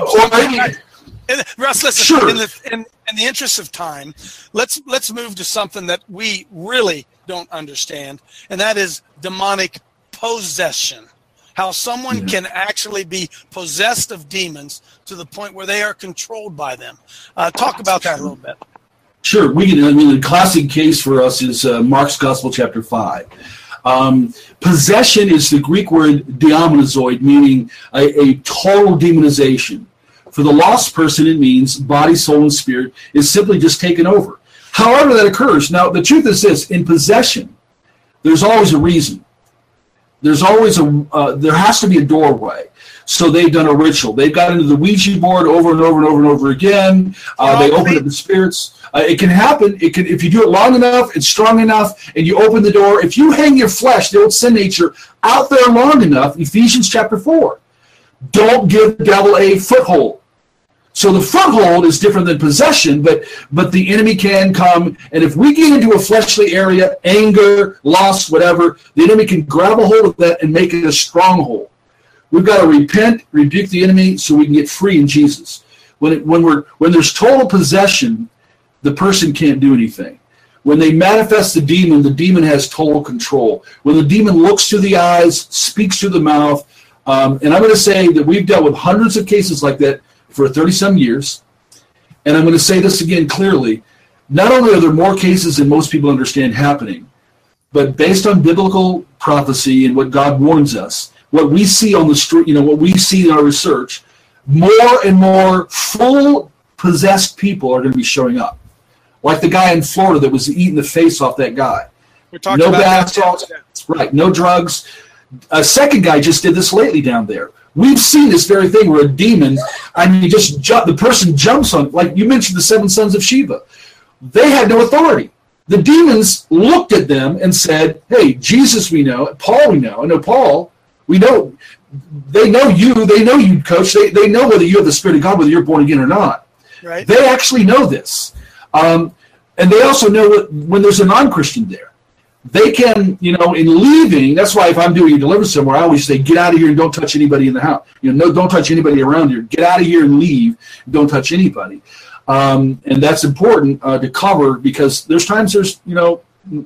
Russ, listen. Sure. In the in, in the interest of time, let's let's move to something that we really don't understand, and that is demonic possession. How someone yeah. can actually be possessed of demons to the point where they are controlled by them. Uh, talk about that a little bit. Sure. We can. I mean, the classic case for us is uh, Mark's Gospel, chapter five. Um, possession is the Greek word diamonizoid, meaning a, a total demonization. For the lost person, it means body, soul, and spirit is simply just taken over. However that occurs, now the truth is this: in possession, there's always a reason. There's always a, uh, there has to be a doorway. So they've done a ritual. They've got into the Ouija board over and over and over and over again. Uh, they open up the spirits. Uh, it can happen. It can if you do it long enough and strong enough, and you open the door. If you hang your flesh, the old sin nature, out there long enough, Ephesians chapter four, don't give the devil a foothold. So the foothold is different than possession, but but the enemy can come, and if we get into a fleshly area, anger, lust, whatever, the enemy can grab a hold of that and make it a stronghold. We've got to repent, rebuke the enemy, so we can get free in Jesus. When it, when we're when there's total possession, the person can't do anything. When they manifest the demon, the demon has total control. When the demon looks through the eyes, speaks through the mouth, um, and I'm going to say that we've dealt with hundreds of cases like that for thirty-some years, and I'm going to say this again clearly. Not only are there more cases than most people understand happening, but based on biblical prophecy and what God warns us, what we see on the street, you know, what we see in our research, more and more full possessed people are going to be showing up. Like the guy in Florida that was eating the face off that guy. We're talking no about bath salts, right? No drugs. A second guy just did this lately down there. We've seen this very thing where a demon, I mean, just ju- the person jumps on, like you mentioned the seven sons of Sheba. They had no authority. The demons looked at them and said, hey, Jesus we know, Paul we know. I know Paul, we know, they know you, they know you, coach. They, they know whether you have the Spirit of God, whether you're born again or not. Right. They actually know this. Um, and they also know that when there's a non-Christian there. They can, you know, in leaving, that's why if I'm doing a deliverance somewhere, I always say, get out of here and don't touch anybody in the house. You know, no, don't touch anybody around here. Get out of here and leave. Don't touch anybody. Um, and that's important uh, to cover because there's times there's, you know,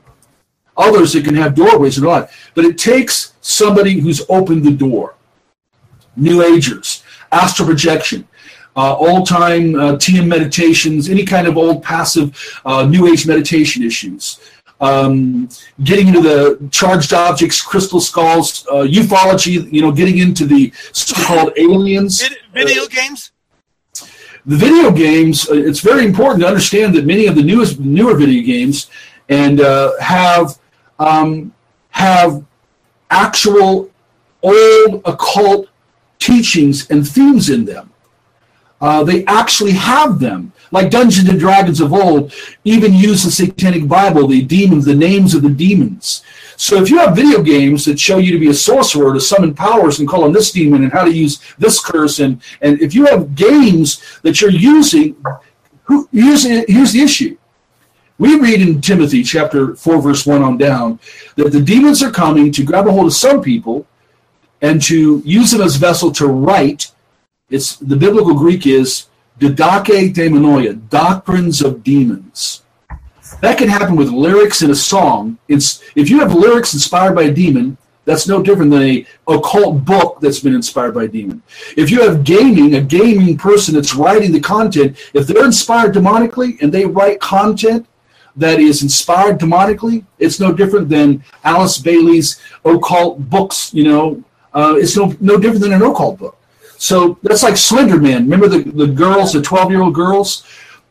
others that can have doorways and all that. But it takes somebody who's opened the door. New Agers, astral projection, uh, old-time uh, T M meditations, any kind of old passive uh, New Age meditation issues. Um, getting into the charged objects, crystal skulls, uh, ufology, you know, getting into the so-called aliens. Video games? The video games, uh, it's very important to understand that many of the newest, newer video games and uh, have um, have actual old occult teachings and themes in them. Uh, they actually have them. Like Dungeons and Dragons of old, even use the Satanic Bible, the demons, the names of the demons. So if you have video games that show you to be a sorcerer, to summon powers and call on this demon and how to use this curse, and, and if you have games that you're using, who, here's, here's the issue. We read in Timothy chapter four, verse one on down, that the demons are coming to grab a hold of some people and to use them as vessel to write. It's the biblical Greek is Didake Daimonoia, doctrines of demons. That can happen with lyrics in a song. It's, if you have lyrics inspired by a demon, That's no different than a occult book that's been inspired by a demon. If you have gaming, a gaming person that's writing the content, if they're inspired demonically and they write content that is inspired demonically, it's no different than Alice Bailey's occult books. You know, uh, it's no no different than an occult book. So that's like Slender Man. Remember the, the girls, the twelve-year-old girls?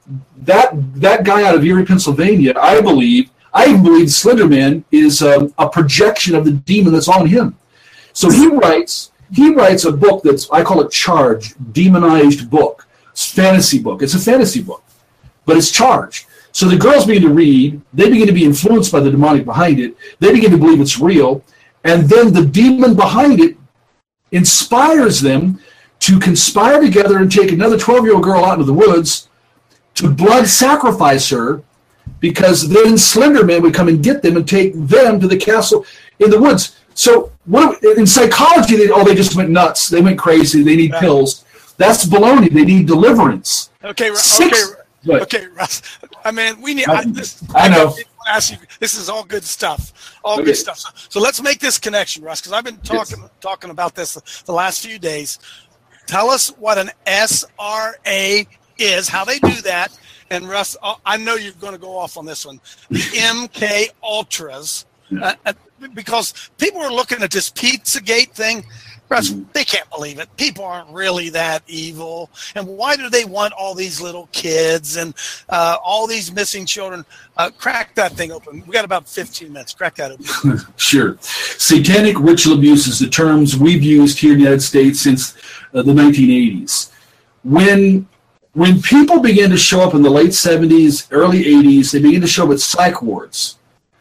That that guy out of Erie, Pennsylvania, I believe, I even believe Slender Man is um, a projection of the demon that's on him. So he writes he writes a book that's, I call it Charged, demonized book. It's a fantasy book. It's a fantasy book, but it's charged. So the girls begin to read. They begin to be influenced by the demonic behind it. They begin to believe it's real. And then the demon behind it inspires them to conspire together and take another twelve-year-old girl out into the woods to blood sacrifice her, because then Slender Man would come and get them and take them to the castle in the woods. So what, in psychology, they, oh, they just went nuts. They went crazy. They need pills. That's baloney. They need deliverance. Okay, Six, okay, okay, Russ. I mean, we need. I, this, I know. I ask you, this is all good stuff. All Okay. good stuff. So, so let's make this connection, Russ, because I've been talking Yes. talking about this the last few days. Tell us what an S R A is, how they do that. And Russ, I know you're going to go off on this one. The M K Ultras, uh, uh, because people are looking at this Pizzagate thing. Russ, they can't believe it. People aren't really that evil. And why do they want all these little kids and uh, all these missing children? Uh, crack that thing open. We got about fifteen minutes. Crack that open. Sure. Satanic ritual abuse is the terms we've used here in the United States since uh, the nineteen eighties. When when people began to show up in the late seventies, early eighties, they began to show up at psych wards.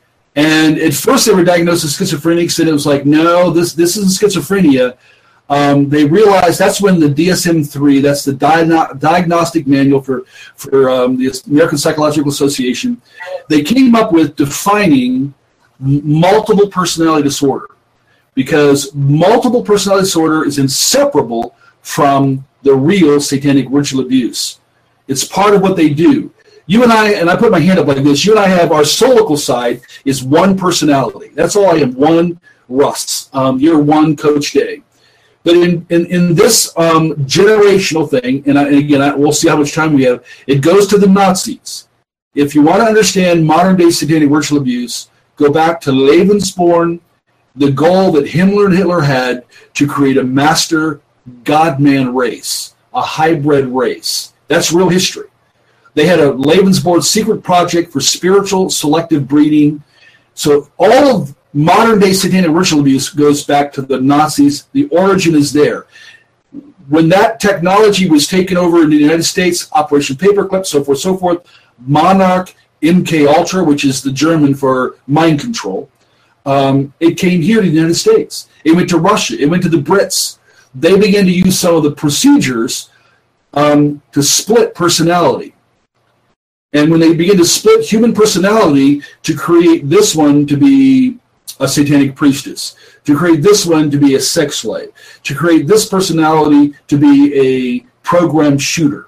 And at first they were diagnosed as schizophrenics, and it was like, no, this this isn't schizophrenia. Um, they realized that's when the D S M three, that's the di- diagnostic manual for, for um, the American Psychological Association, they came up with defining m- multiple personality disorder, because multiple personality disorder is inseparable from the real satanic ritual abuse. It's part of what they do. You and I, and I put my hand up like this, you and I have our solical side is one personality. That's all I am, one Russ. Um, you're one Coach Day. But in, in, in this um, generational thing, and, I, and again, I, we'll see how much time we have, it goes to the Nazis. If you want to understand modern-day satanic ritual abuse, go back to Lebensborn, the goal that Himmler and Hitler had to create a master God-man race, a hybrid race. That's real history. They had a Lebensborn secret project for spiritual selective breeding. So all of modern-day satanic ritual abuse goes back to the Nazis. The origin is there. When that technology was taken over in the United States, Operation Paperclip, so forth, so forth, Monarch, M K Ultra, which is the German for mind control, um, it came here to the United States. It went to Russia. It went to the Brits. They began to use some of the procedures um, to split personality. And when they begin to split human personality to create this one to be a satanic priestess, to create this one to be a sex slave, to create this personality to be a programmed shooter.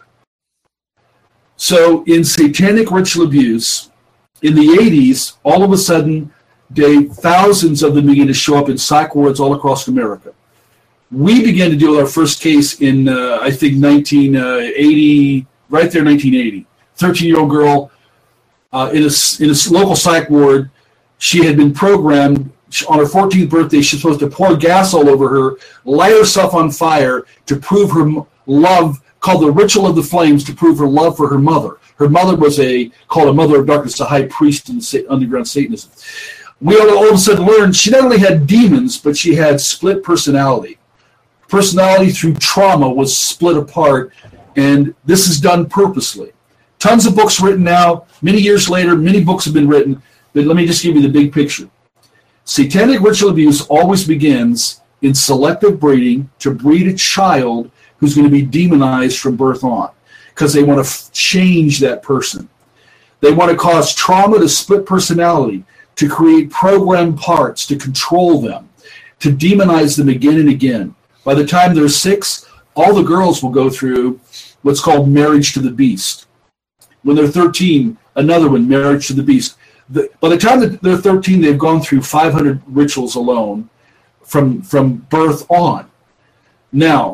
So in satanic ritual abuse, in the eighties, all of a sudden, they, thousands of them began to show up in psych wards all across America. We began to deal with our first case in, uh, I think, nineteen eighty, right there, nineteen eighty. thirteen-year-old girl uh, in, a, in a local psych ward. She had been programmed on her fourteenth birthday. She's supposed to pour gas all over her, light herself on fire to prove her love, called the Ritual of the Flames, to prove her love for her mother. Her mother was a called a mother of darkness, a high priest in underground Satanism. We all, all of a sudden learned she not only had demons, but she had split personality. Personality through trauma was split apart, and this is done purposely. Tons of books written now. Many years later, many books have been written. But let me just give you the big picture. Satanic ritual abuse always begins in selective breeding to breed a child who's going to be demonized from birth on, because they want to f- change that person. They want to cause trauma to split personality, to create programmed parts, to control them, to demonize them again and again. By the time they're six, all the girls will go through what's called marriage to the beast. When they're thirteen, another one, marriage to the beast. The, by the time that they're thirteen, they've gone through five hundred rituals alone. from from birth on. Now,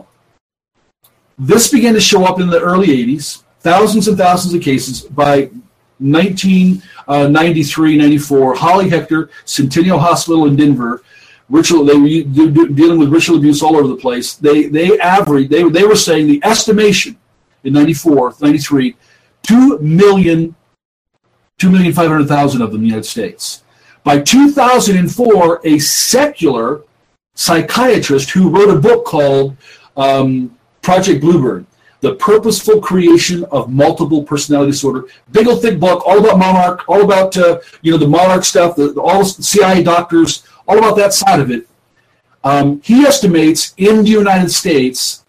this began to show up in the early eighties, thousands and thousands of cases. By nineteen ninety-three, ninety-four, Holly Hector, Centennial Hospital in Denver, ritual, they were dealing with ritual abuse all over the place. They they averaged, they, they were saying the estimation in ninety-four, ninety-three, two million, two million five hundred thousand of them in the United States. By two thousand four, a secular psychiatrist who wrote a book called um, Project Bluebird, The Purposeful Creation of Multiple Personality Disorder, big old thick book, all about Monarch, all about uh, you know the Monarch stuff, the, all the C I A doctors, all about that side of it. Um, he estimates in the United States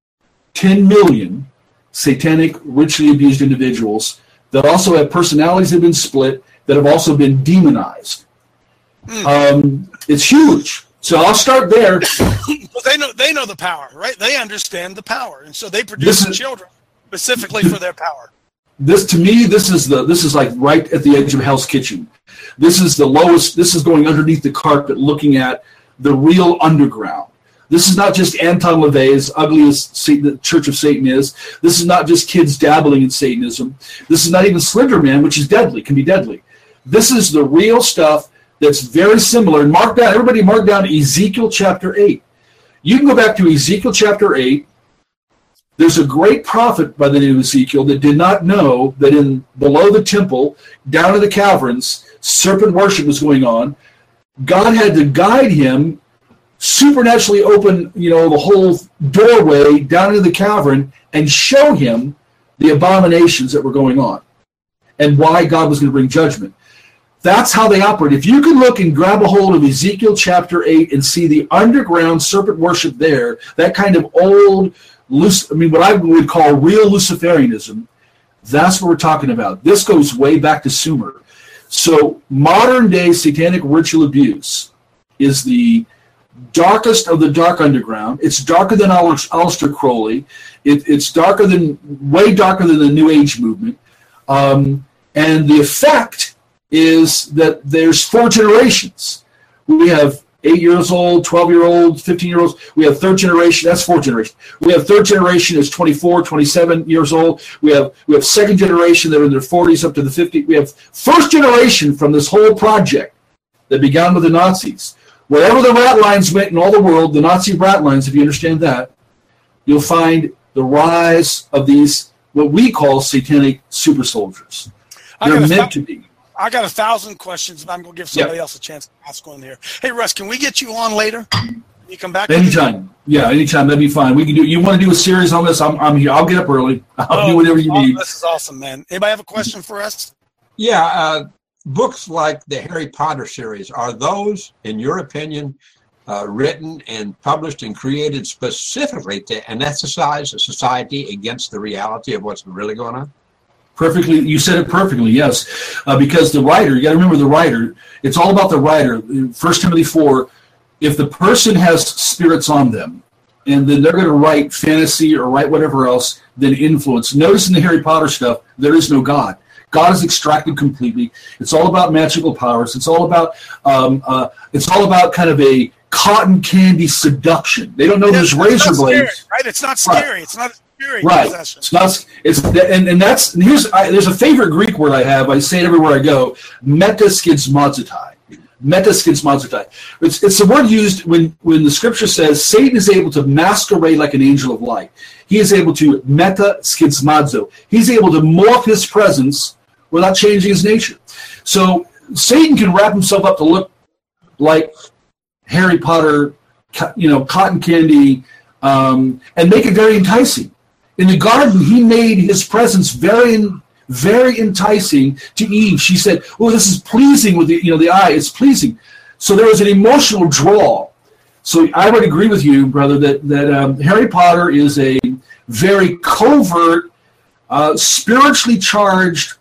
ten million satanic, ritually abused individuals that also have personalities that have been split, that have also been demonized. Mm. Um, it's huge. So I'll start there. Well, they know they know the power, right? They understand the power, and so they produce is, children specifically for their power. This, to me, this is the this is like right at the edge of Hell's Kitchen. This is the lowest. This is going underneath the carpet, looking at the real underground. This is not just Anton LaVey, as ugly as Satan, the Church of Satan is. This is not just kids dabbling in Satanism. This is not even Slender Man, which is deadly, can be deadly. This is the real stuff that's very similar. And mark down, everybody mark down Ezekiel chapter eight. You can go back to Ezekiel chapter eight. There's a great prophet by the name of Ezekiel that did not know that in below the temple, down in the caverns, serpent worship was going on. God had to guide him, supernaturally open, you know, the whole doorway down into the cavern and show him the abominations that were going on and why God was going to bring judgment. That's how they operate. If you can look and grab a hold of Ezekiel chapter eight and see the underground serpent worship there, that kind of old, I mean, what I would call real Luciferianism, that's what we're talking about. This goes way back to Sumer. So modern day satanic ritual abuse is the darkest of the dark underground. It's darker than Aleister Crowley. It, it's darker than, way darker than the New Age movement. Um, and the effect is that there's four generations. We have eight years old, twelve year old, fifteen year olds. We have third generation, that's fourth generation. We have third generation is twenty-four, twenty-seven years old. We have we have second generation that are in their forties up to the fifties. We have first generation from this whole project that began with the Nazis. Wherever the rat lines went in all the world, the Nazi rat lines, if you understand that, you'll find the rise of these, what we call satanic super soldiers. They're meant to be. I got a thousand questions, but I'm going to give somebody yep. else a chance to ask one here. Hey, Russ, can we get you on later? Can you come back? Anytime. Yeah, anytime. That'd be fine. We can do. You want to do a series on this? I'm, I'm here. I'll get up early. I'll oh, do whatever you oh, need. This is awesome, man. Anybody have a question for us? Yeah. Uh, books like the Harry Potter series, are those, in your opinion, uh, written and published and created specifically to anesthetize a society against the reality of what's really going on? Perfectly, you said it perfectly, yes. Uh, because the writer, you got to remember the writer, it's all about the writer. First Timothy four, if the person has spirits on them, and then they're going to write fantasy or write whatever else, then influence. Notice in the Harry Potter stuff, there is no God. God is extracted completely. It's all about magical powers. It's all about, um, uh, it's all about kind of a cotton candy seduction. They don't know there's razor blades. Scary, right? It's not scary. Right. It's not scary. Right. Possession. It's not. It's and, and that's and here's I, there's a favorite Greek word I have. I say it everywhere I go. Metaskizmazotai. Metaskizmazotai. It's it's the word used when when the scripture says Satan is able to masquerade like an angel of light. He is able to metaskizmazo. He's able to morph his presence without changing his nature. So Satan can wrap himself up to look like Harry Potter, you know, cotton candy, um, and make it very enticing. In the garden, he made his presence very, very enticing to Eve. She said, "Oh, this is pleasing with the, you know, the eye. It's pleasing." So there was an emotional draw. So I would agree with you, brother, that that um, Harry Potter is a very covert, uh, spiritually charged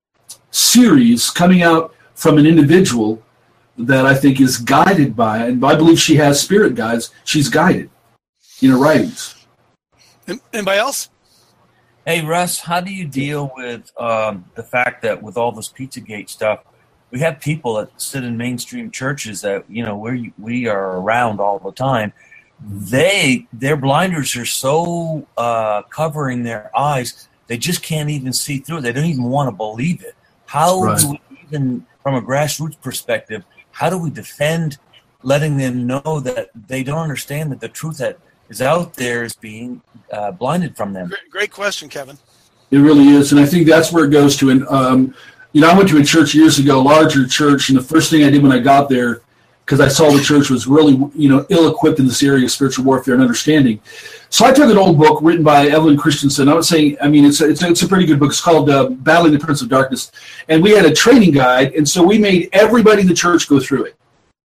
series coming out from an individual that I think is guided by, and I believe she has spirit guides. She's guided in her writings. Anybody else? Hey, Russ, how do you deal with um, the fact that with all this Pizzagate stuff, we have people that sit in mainstream churches that, you know, we we are around all the time. They their blinders are so uh, covering their eyes, they just can't even see through it. They don't even want to believe it. How Right. do we even, from a grassroots perspective, how do we defend letting them know that they don't understand that the truth that is out there is being uh, blinded from them? Great, great question, Kevin. It really is, and I think that's where it goes to. And um, you know, I went to a church years ago, a larger church, and the first thing I did when I got there, because I saw the church was really, you know, ill-equipped in this area of spiritual warfare and understanding. So I took an old book written by Evelyn Christensen. I was saying, I mean, it's a, it's a, it's a pretty good book. It's called uh, Battling the Prince of Darkness, and we had a training guide, and so we made everybody in the church go through it.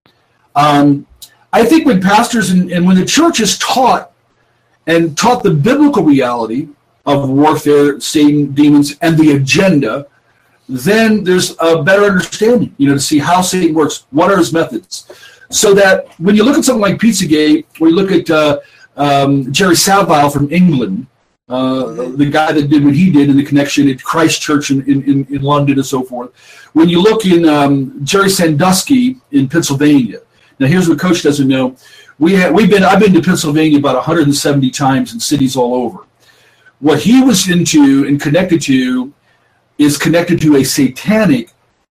Um, I think when pastors and, and when the church is taught and taught the biblical reality of warfare, Satan, demons, and the agenda, then there's a better understanding, you know, to see how Satan works, what are his methods. So that when you look at something like Pizzagate, or you look at uh, um, Jerry Savile from England, uh, the guy that did what he did in the connection at Christ Church in, in, in London and so forth. When you look in um, Jerry Sandusky in Pennsylvania, now here's what Coach doesn't know. We have, we've been, I've been to Pennsylvania about one hundred seventy times in cities all over. What he was into and connected to is connected to a satanic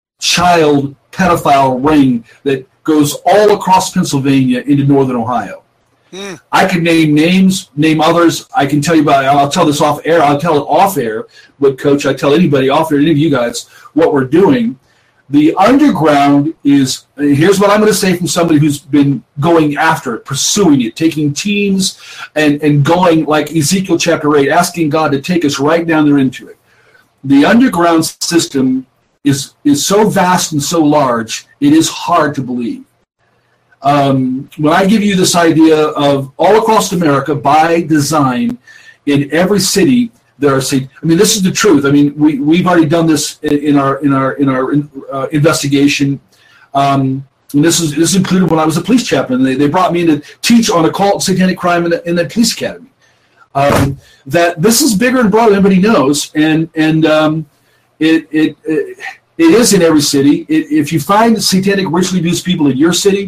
child pedophile ring that goes all across Pennsylvania into northern Ohio. Mm. I can name names, name others. I can tell you about it. I'll tell this off air. I'll tell it off air. But, Coach, I tell anybody off air, any of you guys, what we're doing. The underground is, here's what I'm going to say from somebody who's been going after it, pursuing it, taking teams and, and going like Ezekiel chapter eight, asking God to take us right down there into it. The underground system is is so vast and so large, it is hard to believe. Um, when I give you this idea of all across America, by design, in every city, there are, say, I mean, this is the truth. I mean, we we've already done this in, in our in our in our uh, investigation. Um, and this is this included when I was a police chaplain. They they brought me in to teach on occult and satanic crime in the, in the police academy. Um, that this is bigger and broader than anybody knows, and and um, it, it it it is in every city. It, if you find satanic ritually abused people in your city,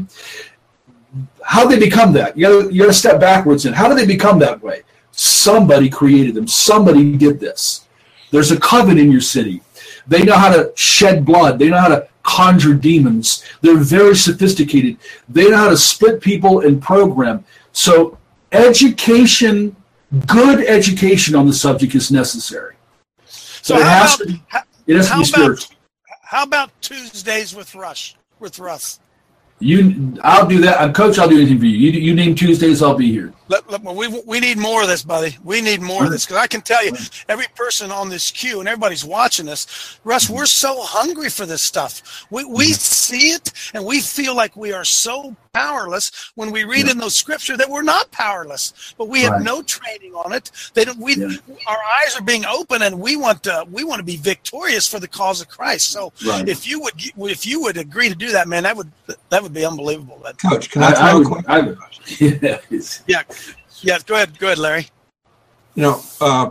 how did they become that? You got you got to step backwards and how did they become that way? Somebody created them. Somebody did this. There's a coven in your city. They know how to shed blood. They know how to conjure demons. They're very sophisticated. They know how to split people and program. So education. Good education on the subject is necessary. So, So it how has about- to be, how- it has to how be about- spiritual. How about Tuesdays with Rush? With Russ? You, I'll do that. I'm Coach. I'll do anything for you. You, you name Tuesdays, I'll be here. Let, let, we we need more of this, buddy. We need more of this because I can tell you, every person on this queue and everybody's watching this, Russ, we're so hungry for this stuff. We we see it and we feel like we are so powerless when we read Yeah. in those scriptures that we're not powerless, but we have Right. no training on it. They don't. We Yeah. our eyes are being open and we want to we want to be victorious for the cause of Christ. So Right. if you would if you would agree to do that, man, that would that would be unbelievable. That, Coach, can I, I, throw I a would. quick- I would. Yeah, it's- yeah, yeah. Go ahead, go ahead, Larry. You know, uh,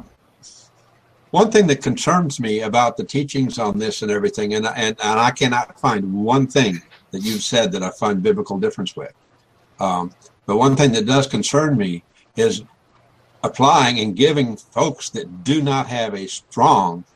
one thing that concerns me about the teachings on this and everything, and, and, and I cannot find one thing that you've said that I find biblical difference with. Um, but one thing that does concern me is applying and giving folks that do not have a strong,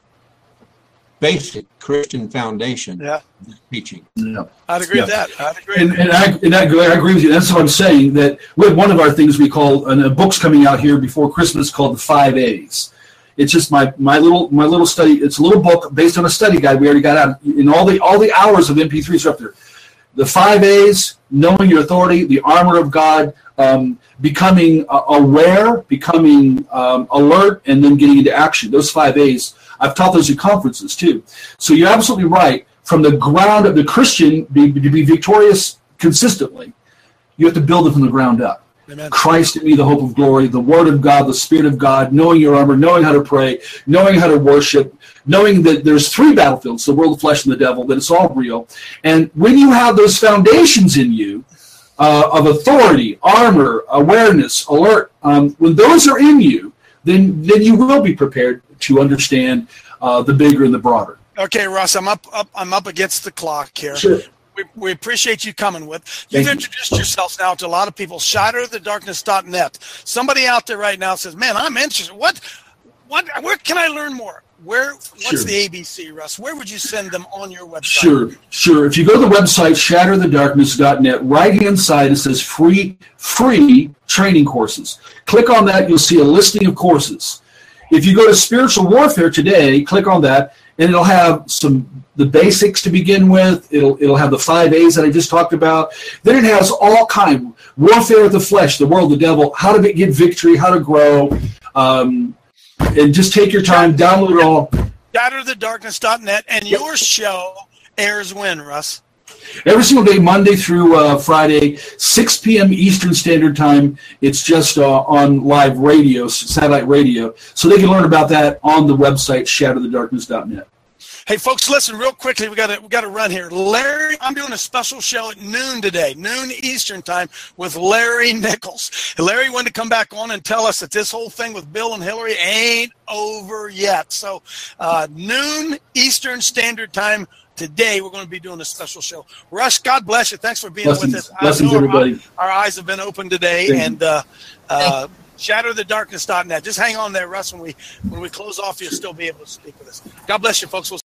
basic Christian foundation Yeah, teaching. yeah. I'd agree with Yeah. that. I'd agree. And, and, I, and I, I agree with you. That's what I'm saying. That we have one of our things we call, and a book's coming out here before Christmas called the Five A's. It's just my my little my little study. It's a little book based on a study guide we already got out. In all the all the hours of M P threes are up there. The Five A's: knowing your authority, the armor of God, um, becoming uh, aware, becoming um, alert, and then getting into action. Those five A's. I've taught those at conferences too. So you're absolutely right. From the ground of the Christian, be, to be victorious consistently, you have to build it from the ground up. Amen. Christ in me, the hope of glory, the Word of God, the Spirit of God, knowing your armor, knowing how to pray, knowing how to worship, knowing that there's three battlefields, the world, the flesh, and the devil, that it's all real. And when you have those foundations in you uh, of authority, armor, awareness, alert, um, when those are in you, then then you will be prepared to understand uh, the bigger and the broader. Okay, Russ, I'm up, up. I'm up against the clock here. Sure. We, we appreciate you coming with. You've Thank introduced yourself now to a lot of people. shatter the darkness dot net. Somebody out there right now says, "Man, I'm interested. What, what? Where can I learn more? Where? What's Sure. the A B C, Russ? Where would you send them on your website?" Sure, sure. If you go to the website shatter the darkness dot net, right-hand side it says free, free training courses. Click on that, you'll see a listing of courses. If you go to Spiritual Warfare Today, click on that, and it'll have some the basics to begin with. It'll it'll have the five A's that I just talked about. Then it has all kind warfare of the flesh, the world, the devil, how to get victory, how to grow, um, and just take your time, download it all. shatter the darkness dot net, and your show airs when, Russ? Every single day, Monday through uh, Friday, six p.m. Eastern Standard Time. It's just uh, on live radio, satellite radio. So they can learn about that on the website, shatter the darkness dot net. Hey, folks, listen real quickly. We got to we got to run here. Larry, I'm doing a special show at noon today, noon Eastern time, with Larry Nichols. And Larry wanted to come back on and tell us that this whole thing with Bill and Hillary ain't over yet. So uh, noon Eastern Standard Time today, we're going to be doing a special show. Russ, God bless you. Thanks for being Blessings. with us. Blessings, I know everybody. Our, our eyes have been opened today, Thank and uh, uh, shatter the darkness dot net. Just hang on there, Russ. When we when we close off, you'll still be able to speak with us. God bless you, folks. We'll